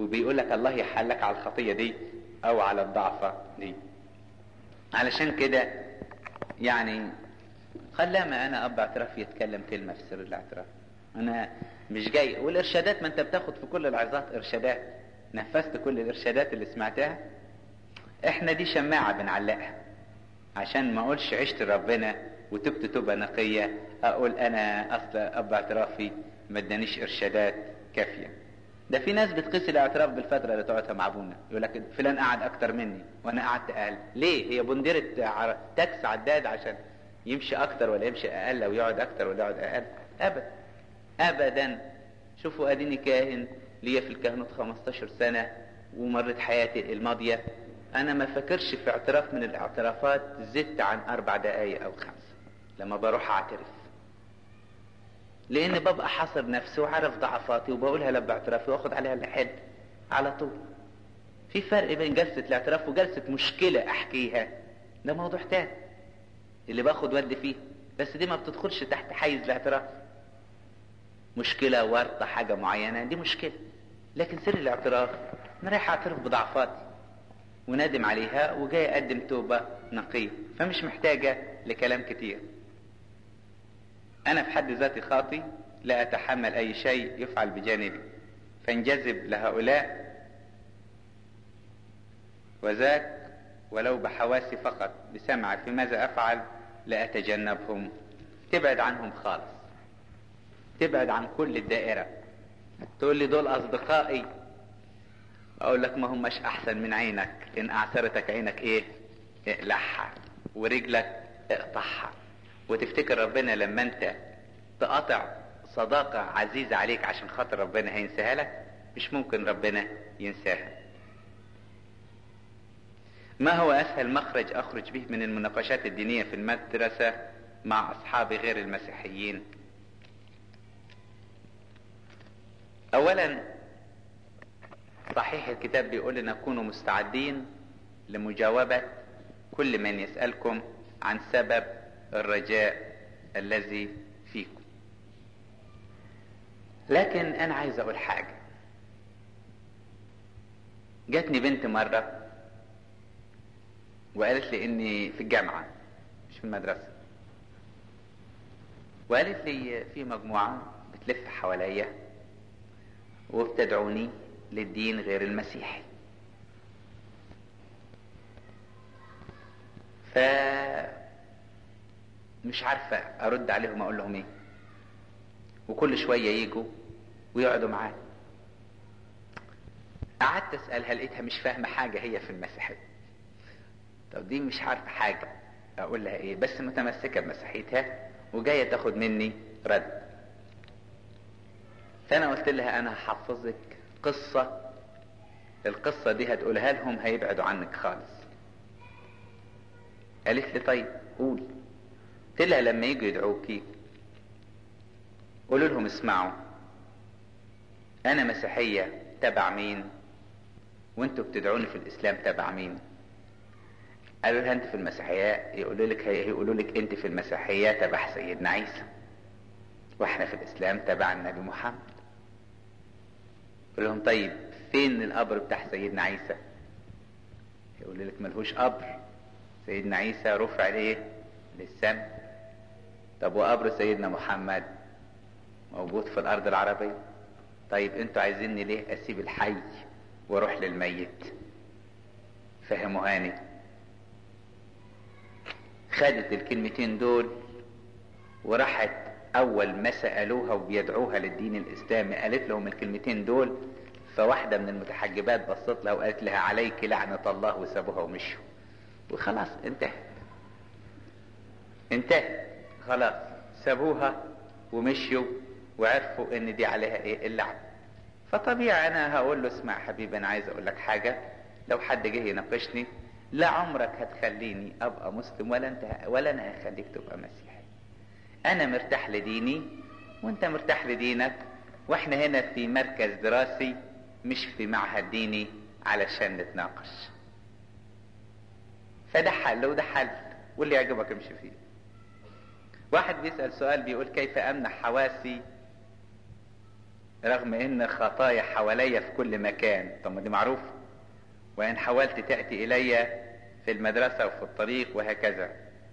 وبيقول لك الله يحلك على الخطية دي او على الضعفة دي. علشان كده يعني خلما انا اب اعتراف يتكلم كلمة في سر الاعتراف. انا مش جاي، والارشادات ما انت بتاخد في كل العظات ارشادات، نفذت كل الارشادات اللي سمعتها. احنا دي شماعة بنعلقها عشان ما اقولش عشت ربنا وتبت توبة نقية اقول انا اصل اب اعترافي ما ادانيش ارشادات كافية. ده في ناس بتقيس الاعتراف بالفترة اللي تقعدها مع ابونا، يقول لك فلان قعد اكتر مني وانا قعدت اقل. ليه؟ هي بنديرة تاكس عداد عشان يمشي اكتر ولا يمشي اقل، او يقعد اكتر ولا يقعد اقل؟ ابدا ابدا. شوفوا اديني كاهن ليا في الكهنوت خمستاشر سنة ومرت حياتي الماضية، انا ما فكرش في اعتراف من الاعترافات زدت عن اربع دقايق او خمسة لما بروح اعترف، لان ببقى حاصر نفسي وعارف ضعفاتي وبقولها لب اعترافي واخد عليها الحل على طول. في فرق بين جلسة الاعتراف وجلسة مشكلة احكيها، ده موضوع تاني اللي باخد ود فيه، بس دي ما بتدخلش تحت حيز الاعتراف. مشكلة ورطة حاجة معينة دي مشكلة، لكن سر الاعتراف انا رايح اعترف بضعفاتي ونادم عليها وجاي اقدم توبة نقية، فمش محتاجة لكلام كتير. انا في حد ذاتي خاطي لا اتحمل اي شيء يفعل بجانبي، فانجذب لهؤلاء وذاك ولو بحواسي فقط بسمع في ماذا افعل لا اتجنبهم. تبعد عنهم خالص، تبعد عن كل الدائرة. تقول لي دول اصدقائي، اقول لك ما هماش احسن من عينك، ان اعثرتك عينك ايه اقلعها ورجلك اقطعها. وتفتكر ربنا لما انت تقطع صداقة عزيزة عليك عشان خاطر ربنا هينساها لك؟ مش ممكن ربنا ينساها. ما هو اسهل مخرج اخرج به من المناقشات الدينية في المدرسة مع اصحابي غير المسيحيين؟ اولا صحيح الكتاب بيقول لنا كونوا مستعدين لمجاوبة كل من يسألكم عن سبب الرجاء الذي فيكم، لكن انا عايز اقول حاجة. جاتني بنت مرة وقالت لي اني في الجامعة مش في المدرسة، وقالت لي في مجموعة بتلف حواليا وبتدعوني للدين غير المسيحي، ف مش عارفة ارد عليهم اقول لهم ايه، وكل شوية يجوا ويقعدوا معايا. قعدت اسألها لقيتها مش فاهمة حاجة هي في المسيحية. طب دي مش عارفة حاجة اقول لها ايه، بس متمسكة بمسيحيتها وجاية تاخد مني رد. فانا قلت لها انا هحفظك قصة، القصة دي هتقولها لهم هيبعدوا عنك خالص. قالت لي طيب قول. قلت لها لما يجوا يدعوكي قولوا لهم اسمعوا انا مسيحية تبع مين وانتوا بتدعوني في الاسلام تبع مين؟ قالوا لها انت في المسيحية، يقولوا لك هيقولوا لك انت في المسيحية تبع سيدنا عيسى، واحنا في الاسلام تبع النبي محمد. قال لهم طيب فين القبر بتاع سيدنا عيسى؟ يقول لك ملهوش قبر، سيدنا عيسى رفع ليه للسماء. طب وقبر سيدنا محمد موجود في الارض العربية. طيب انتوا عايزيني ليه اسيب الحي واروح للميت؟ فهموهاني. خدت الكلمتين دول وراحت اول ما سألوها وبيدعوها للدين الاسلامي قالت لهم الكلمتين دول، فواحدة من المتحجبات بصت لها وقالت لها عليك لعنة الله، وسابوها ومشوا. وخلاص انتهت انتهت خلاص، سابوها ومشوا وعرفوا ان دي عليها ايه اللعنة. فطبيعي انا هقول له اسمع حبيبي انا عايز اقول لك حاجة، لو حد جه يناقشني لا عمرك هتخليني ابقى مسلم ولا انت ولا انا هخليك تبقى مسيحي. انا مرتاح لديني وانت مرتاح لدينك، واحنا هنا في مركز دراسي مش في معهد ديني علشان نتناقش. فده حل وده حل واللي يعجبك امشي فيه. واحد بيسأل سؤال بيقول كيف امنح حواسي رغم ان خطايا حواليا في كل مكان. طب ما دي معروفة. وان حاولت تأتي الي في المدرسة وفي الطريق وهكذا.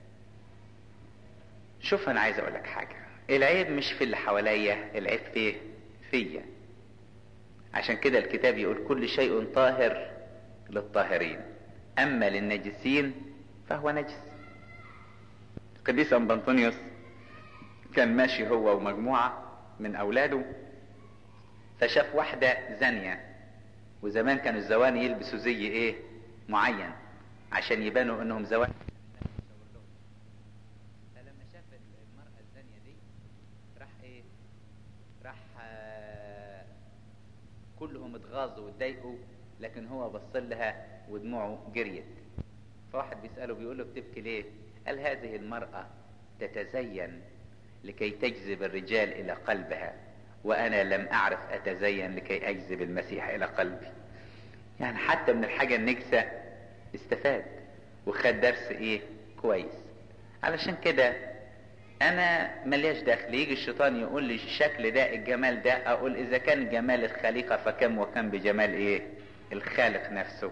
شوف انا عايز اقول لك حاجة، العيب مش في اللي حواليا، العيب فيه فيا. عشان كده الكتاب يقول كل شيء طاهر للطاهرين اما للنجسين فهو نجس. القديس أنبنطونيوس كان ماشي هو ومجموعة من اولاده، فشاف واحدة زانية، وزمان كانوا الزواني يلبسوا زي ايه معين عشان يبانوا انهم زواني. فلما شاف المرأة الزانية دي راح ايه راح آه كلهم اتغاظوا واتضايقوا، لكن هو بص لها ودموعه جريت. فواحد بيسأله بيقول له بتبكي ليه؟ قال هذه المرأة تتزين لكي تجذب الرجال الى قلبها، وانا لم اعرف اتزين لكي اجذب المسيح الى قلبي. يعني حتى من الحاجة النجسة استفاد وخد درس ايه كويس. علشان كده انا ملياش دخل يجي الشيطان يقول لي الشكل ده الجمال ده، اقول اذا كان جمال الخليقة فكم وكم بجمال ايه الخالق نفسه.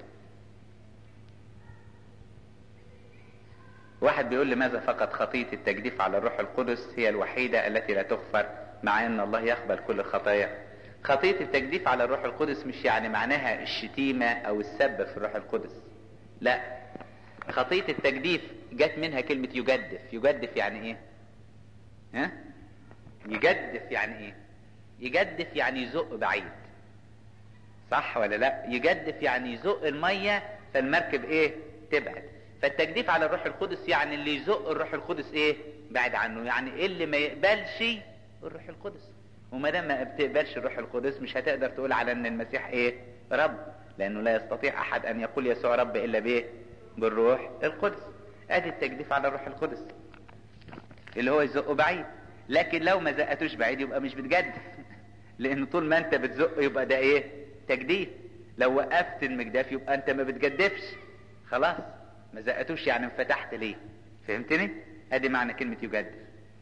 واحد بيقول لي ماذا فقط خطية التجديف على الروح القدس هي الوحيدة التي لا تغفر مع ان الله يقبل كل الخطايا. خطية التجديف على الروح القدس مش يعني معناها الشتيمة او السب في الروح القدس، لا. خطية التجديف جت منها كلمة يجدف. يجدف يعني ايه؟ ها؟ يجدف يعني ايه؟ يجدف يعني يزق بعيد، صح ولا لا؟ يجدف يعني يزق المية فالمركب ايه تبعد. فالتجديف على الروح القدس يعني اللي يزق الروح القدس ايه بعد عنه، يعني اللي ما يقبلش الروح القدس. وما دام ما بتقبلش الروح القدس مش هتقدر تقول على ان المسيح ايه رب، لانه لا يستطيع احد ان يقول يسوع رب الا بايه بالروح القدس. ادي التجديف على الروح القدس اللي هو يزقه بعيد. لكن لو ما زقتوش بعيد يبقى مش بتجدف، لان طول ما انت بتزق يبقى ده ايه تجديف. لو وقفت المجداف يبقى انت ما بتجدفش، خلاص ما زقتوش يعني انفتحت ليه. فهمتني؟ ادي معنى كلمة يجدف.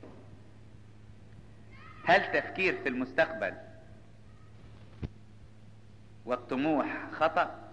هل تفكير في المستقبل والطموح خطأ؟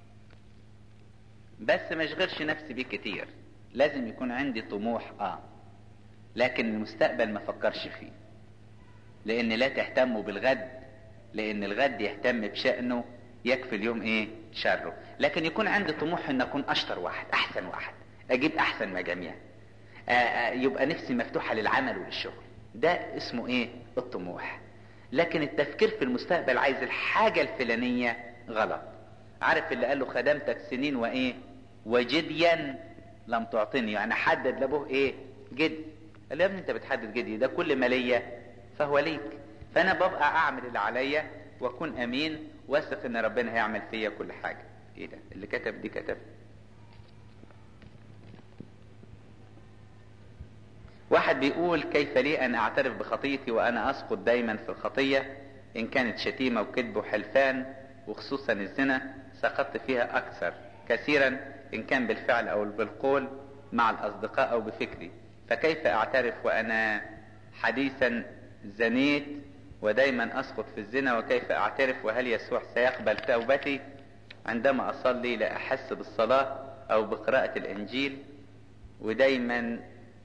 بس ما اشغلش نفسي بيه كتير. لازم يكون عندي طموح اه لكن المستقبل ما فكرش فيه، لان لا تهتموا بالغد لان الغد يهتم بشأنه يكفي اليوم ايه شره. لكن يكون عندي طموح ان اكون اشطر واحد، احسن واحد، اجيب احسن مجاميع، آآ آآ يبقى نفسي مفتوحة للعمل وللشغل. ده اسمه ايه الطموح. لكن التفكير في المستقبل عايز الحاجة الفلانية غلط. عارف اللي قال له خدمتك سنين وايه وجديا لم تعطني، يعني حدد لابوه ايه جدي. قال له يا ابني انت بتحدد جدي، ده كل ما ليا فهو ليك. فانا ببقى اعمل اللي عليا واكون امين واثق ان ربنا هيعمل فيا كل حاجة. ايه ده اللي كتب دي كتب. واحد بيقول كيف لي ان اعترف بخطيتي وانا اسقط دايما في الخطية، ان كانت شتيمة وكذب وحلفان وخصوصا الزنا سقطت فيها اكثر كثيرا ان كان بالفعل او بالقول مع الاصدقاء او بفكري، فكيف اعترف وانا حديثا زنيت ودايما اسقط في الزنا، وكيف اعترف وهل يسوع سيقبل توبتي؟ عندما اصلي لا احس بالصلاة او بقراءة الانجيل، ودايما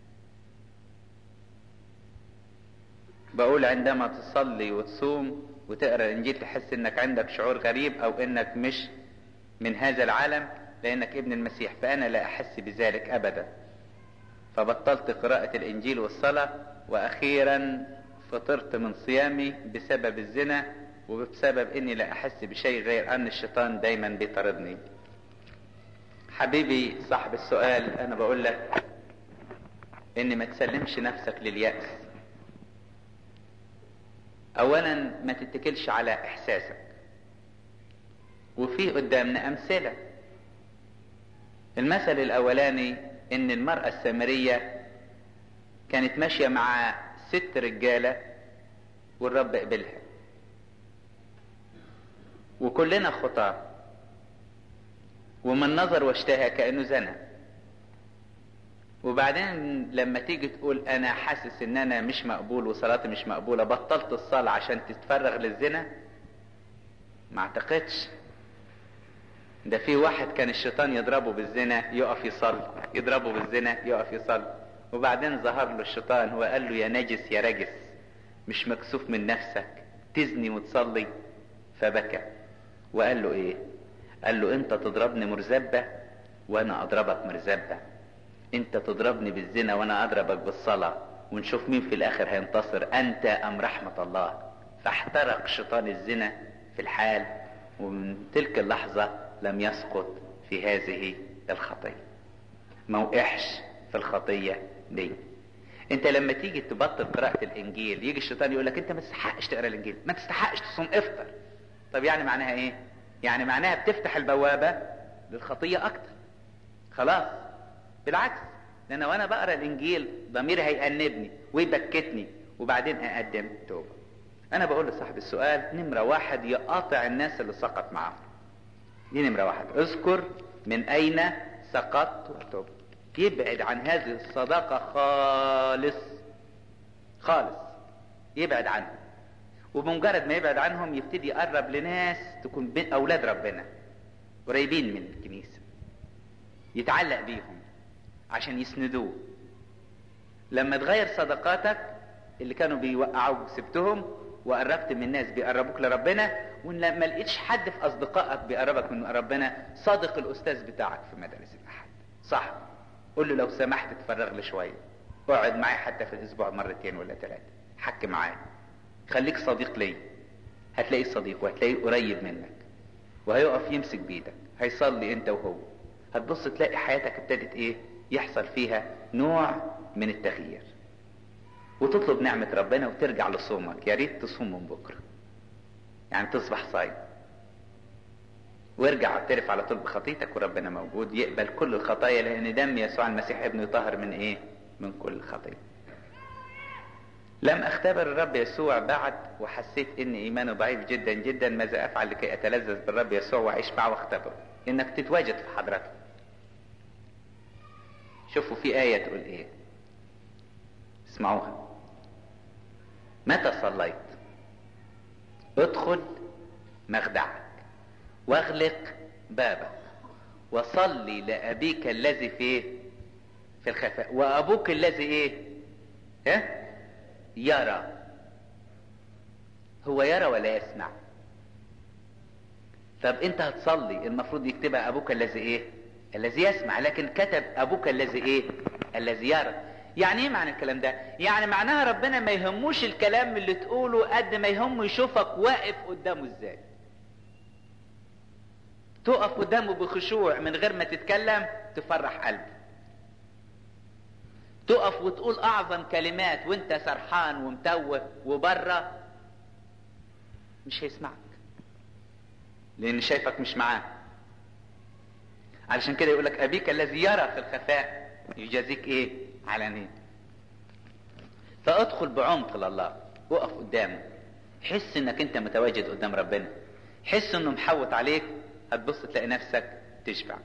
بقول عندما تصلي وتصوم وتقرأ الانجيل تحس انك عندك شعور غريب او انك مش من هذا العالم لانك ابن المسيح، فانا لا احس بذلك ابدا. فبطلت قراءة الانجيل والصلاة، واخيرا فطرت من صيامي بسبب الزنا وبسبب اني لا احس بشيء غير ان الشيطان دايما بيطاردني. حبيبي صاحب السؤال، انا بقول لك ان ما تسلمش نفسك لليأس. اولا ما تتكلش على احساسك، وفي قدامنا امثلة. المثل الاولاني ان المرأة السامرية كانت ماشية مع ست رجالة والرب قبلها، وكلنا خطاة ومن نظر واشتهى كأنه زنى. وبعدين لما تيجي تقول انا حاسس ان انا مش مقبول وصلاتي مش مقبولة، بطلت الصلاة عشان تتفرغ للزنا؟ ما اعتقدش. ده في واحد كان الشيطان يضربه بالزنا يقف يصلي، يضربه بالزنا يقف يصلي، وبعدين ظهر له الشيطان وقال له يا نجس يا رجس، مش مكسوف من نفسك تزني وتصلي؟ فبكى وقال له ايه؟ قال له انت تضربني مرزبة وانا اضربك مرزبة، انت تضربني بالزنا وانا اضربك بالصلاة، ونشوف مين في الاخر هينتصر، انت ام رحمة الله. فاحترق شيطان الزنا في الحال، ومن تلك اللحظة لم يسقط في هذه الخطية، ما وقعش في الخطية دي. انت لما تيجي تبطل قراءة الانجيل يجي الشيطان يقول لك انت ما تستحقش تقرا الانجيل، ما تستحقش تصوم، افطر. طب يعني معناها ايه؟ يعني معناها بتفتح البوابة للخطية اكتر. خلاص، بالعكس، لان وانا بقرا الانجيل ضميري هيأنبني ويبكتني وبعدين اقدم توبة. انا بقول لصاحب السؤال نمرة واحد يقاطع الناس اللي سقط معاهم، دي نمرة واحد. اذكر من اين سقطت وتوب. يبعد عن هذه الصداقة خالص خالص، يبعد عنهم. وبمجرد ما يبعد عنهم يبتدي يقرب لناس تكون بين اولاد ربنا قريبين من الكنيسة، يتعلق بيهم عشان يسندوه. لما تغير صداقاتك اللي كانوا بيوقعوك سبتهم وقربت من الناس بيقربوك لربنا، ولما لقيتش حد في اصدقائك بيقربك من ربنا، صادق الاستاذ بتاعك في مدارس الاحد، صح، قول له لو سمحت تفرغ لي شويه، اقعد معايا حتى في الاسبوع مرتين ولا ثلاثه، حكي معايا، خليك صديق لي. هتلاقي صديق وهتلاقيه قريب منك وهيقف يمسك بيدك، هيصلي انت وهو، هتبص تلاقي حياتك ابتدت ايه؟ يحصل فيها نوع من التغيير. وتطلب نعمة ربنا وترجع لصومك. يا ريت تصوم من بكرة، يعني تصبح صايم، وارجع اعترف على طول بخطيتك، وربنا موجود يقبل كل الخطايا، لان دم يسوع المسيح ابنه يطهر من ايه؟ من كل خطية. لم اختبر الرب يسوع بعد، وحسيت ان ايمانه ضعيف جدا جدا. ماذا افعل لكي اتلذذ بالرب يسوع واعيش معه واختبره؟ انك تتواجد في حضرته. شوفوا في آية تقول ايه، اسمعوها. متى صليت ادخل مخدعك واغلق بابك وصلي لأبيك الذي في في الخفاء، وأبوك الذي ايه؟ ها؟ يرى. هو يرى ولا يسمع؟ طب انت هتصلي المفروض يكتبها أبوك الذي ايه؟ الذي يسمع، لكن كتب أبوك الذي ايه؟ الذي يرى. يعني ايه معنى الكلام ده؟ يعني معناها ربنا ما يهموش الكلام اللي تقوله قد ما يهمه يشوفك واقف قدامه ازاي. تقف قدامه بخشوع من غير ما تتكلم تفرح قلبه. تقف وتقول اعظم كلمات وانت سرحان ومتوه وبره، مش هيسمعك لان شايفك مش معاه. علشان كده يقولك ابيك الذي يرى في الخفاء يجازيك ايه؟ علانية. فادخل بعمق لله، وقف قدامه، حس انك انت متواجد قدام ربنا، حس انه محوط عليك، هتبص تلاقي نفسك تشبع.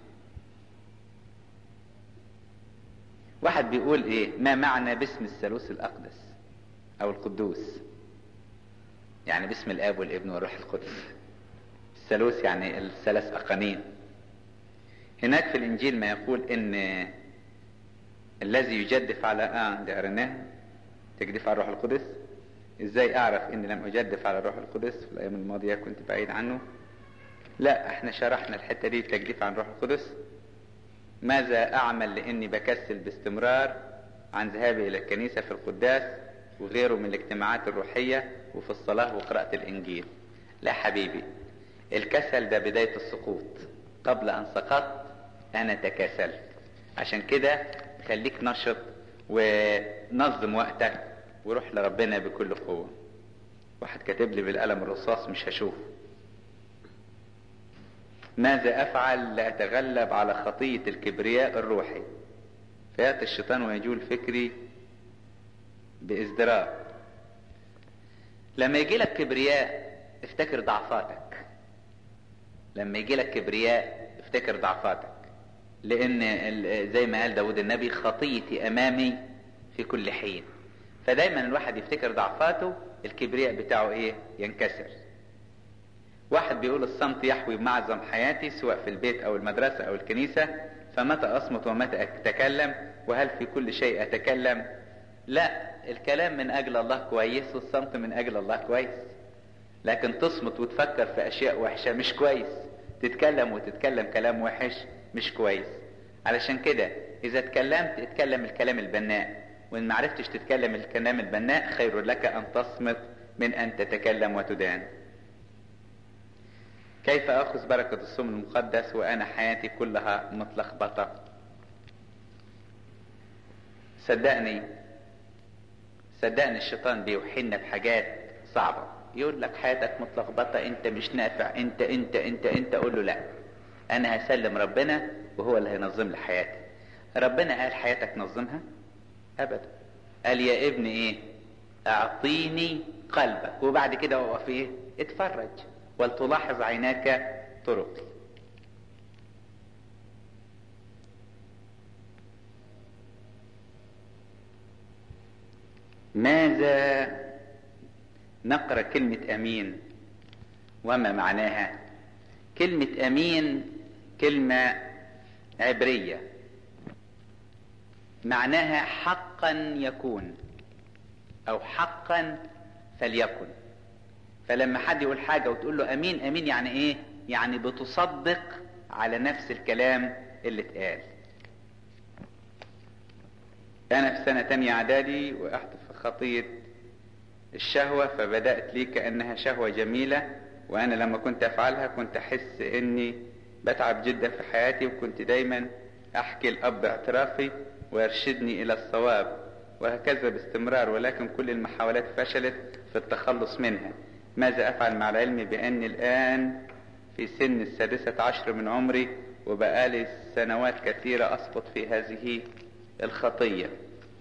واحد بيقول ايه؟ ما معنى باسم الثالوث الاقدس او القدوس؟ يعني باسم الاب والابن والروح القدس. الثالوث يعني الثلاث اقانيم. هناك في الانجيل ما يقول ان الذي يجدف على اه ده قريناه تجدف على الروح القدس. ازاي اعرف ان لم اجدف على الروح القدس؟ في الايام الماضيه كنت بعيد عنه. لا، احنا شرحنا الحته دي، تجديف عن الروح القدس. ماذا اعمل لاني بكسل باستمرار عن ذهابي الى الكنيسه في القداس وغيره من الاجتماعات الروحيه وفي الصلاه وقراءه الانجيل؟ لا حبيبي، الكسل ده بدايه السقوط. قبل ان سقطت انا تكاسلت. عشان كده خليك نشط ونظم وقتك وروح لربنا بكل قوه. واحد كاتب لي بالقلم الرصاص مش هشوف. ماذا افعل لاتغلب على خطية الكبرياء الروحي؟ فياتي الشيطان ويجول فكري بازدراء. لما يجي لك كبرياء افتكر ضعفاتك. لما يجي لك كبرياء افتكر ضعفاتك. لان زي ما قال داود النبي خطيتي امامي في كل حين. فدايما الواحد يفتكر ضعفاته، الكبرياء بتاعه ايه؟ ينكسر. واحد بيقول الصمت يحوي معظم حياتي سواء في البيت او المدرسة او الكنيسة، فمتى اصمت ومتى اتكلم، وهل في كل شيء اتكلم؟ لا، الكلام من اجل الله كويس والصمت من اجل الله كويس، لكن تصمت وتفكر في اشياء وحشة مش كويس، تتكلم وتتكلم كلام وحش مش كويس. علشان كده اذا اتكلمت اتكلم الكلام البناء، وان معرفتش تتكلم الكلام البناء خير لك ان تصمت من ان تتكلم وتدان. كيف اخذ بركة الصوم المقدس وانا حياتي كلها متلخبطة؟ صدقني صدقني الشيطان بيوحينا بحاجات صعبة، يقول لك حياتك متلخبطة، انت مش نافع، انت انت انت انت اقول له لا، انا هسلم ربنا وهو اللي هينظم لي حياتي. ربنا قال حياتك نظمها؟ ابدا. قال يا ابني ايه؟ اعطيني قلبك، وبعد كده وقف ايه؟ اتفرج ولتلاحظ عيناك طرقي. ماذا نقرأ كلمة امين وما معناها؟ كلمة امين كلمة عبرية معناها حقا يكون او حقا فليكن. فلما حد يقول حاجة وتقول له امين، امين يعني ايه؟ يعني بتصدق على نفس الكلام اللي اتقال. انا في سنة تانية اعدادي وقعت في خطية الشهوة، فبدأت لي كأنها شهوة جميلة، وانا لما كنت افعلها كنت احس اني بتعب جدا في حياتي، وكنت دايما احكي الاب اعترافي ويرشدني الى الصواب، وهكذا باستمرار، ولكن كل المحاولات فشلت في التخلص منها. ماذا افعل مع العلم باني الان في سن السادسة عشر من عمري وبقالي سنوات كثيرة اسقط في هذه الخطية؟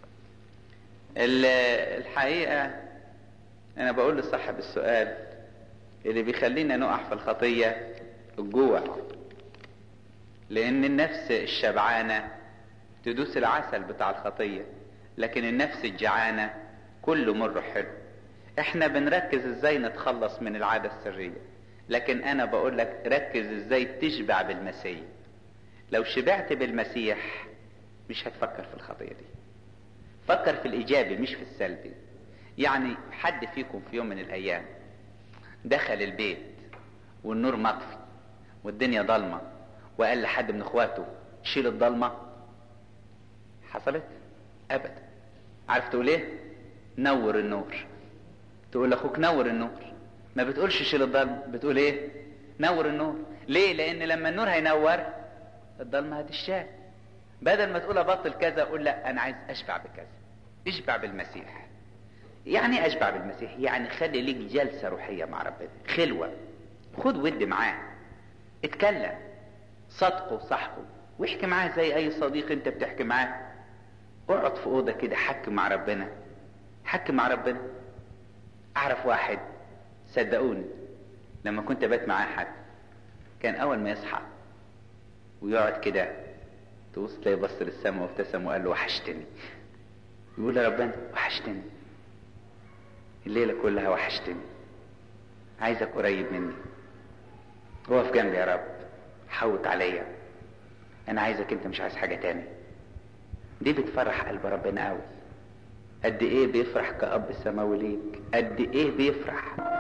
الحقيقة انا بقول لصاحب السؤال اللي بيخلينا نقع في الخطية الجوع، لان النفس الشبعانة تدوس العسل بتاع الخطية، لكن النفس الجعانة كله مر حلو. احنا بنركز ازاي نتخلص من العادة السرية، لكن انا بقول لك ركز ازاي تشبع بالمسيح. لو شبعت بالمسيح مش هتفكر في الخطية دي، فكر في الايجابي مش في السلبي. يعني حد فيكم في يوم من الايام دخل البيت والنور مطفي والدنيا ضلمة وقال لحد من اخواته شيل الضلمة؟ حصلت؟ ابدا. عارف تقول ايه؟ نور النور. تقول لاخوك نور النور، ما بتقولش شيل الضلمة، بتقول ايه؟ نور النور. ليه؟ لان لما النور هينور الضلمة هتشال. بدل ما تقول ابطل كذا قول لا انا عايز اشبع بكذا. اشبع بالمسيح. يعني اشبع بالمسيح يعني خلي ليك جلسة روحية مع ربنا، خلوة، خد ود معاه، اتكلم، صدقه وصاحبه واحكي معاه زي اي صديق انت بتحكي معاه. اقعد في اوضه كده حكي مع ربنا، حكي مع ربنا. اعرف واحد صدقوني لما كنت بات معاه حد كان اول ما يصحى ويقعد كده تبص تلاقي بص للسماء وابتسم وقال له وحشتني. يقول يا ربنا وحشتني الليله كلها، وحشتني، عايزك قريب مني، اقف جنبي يا رب، حوط عليا، انا عايزك انت مش عايز حاجه تاني. دي بتفرح قلب ربنا قوي. قد ايه بيفرح كأب سماوي ليك، قد ايه بيفرح.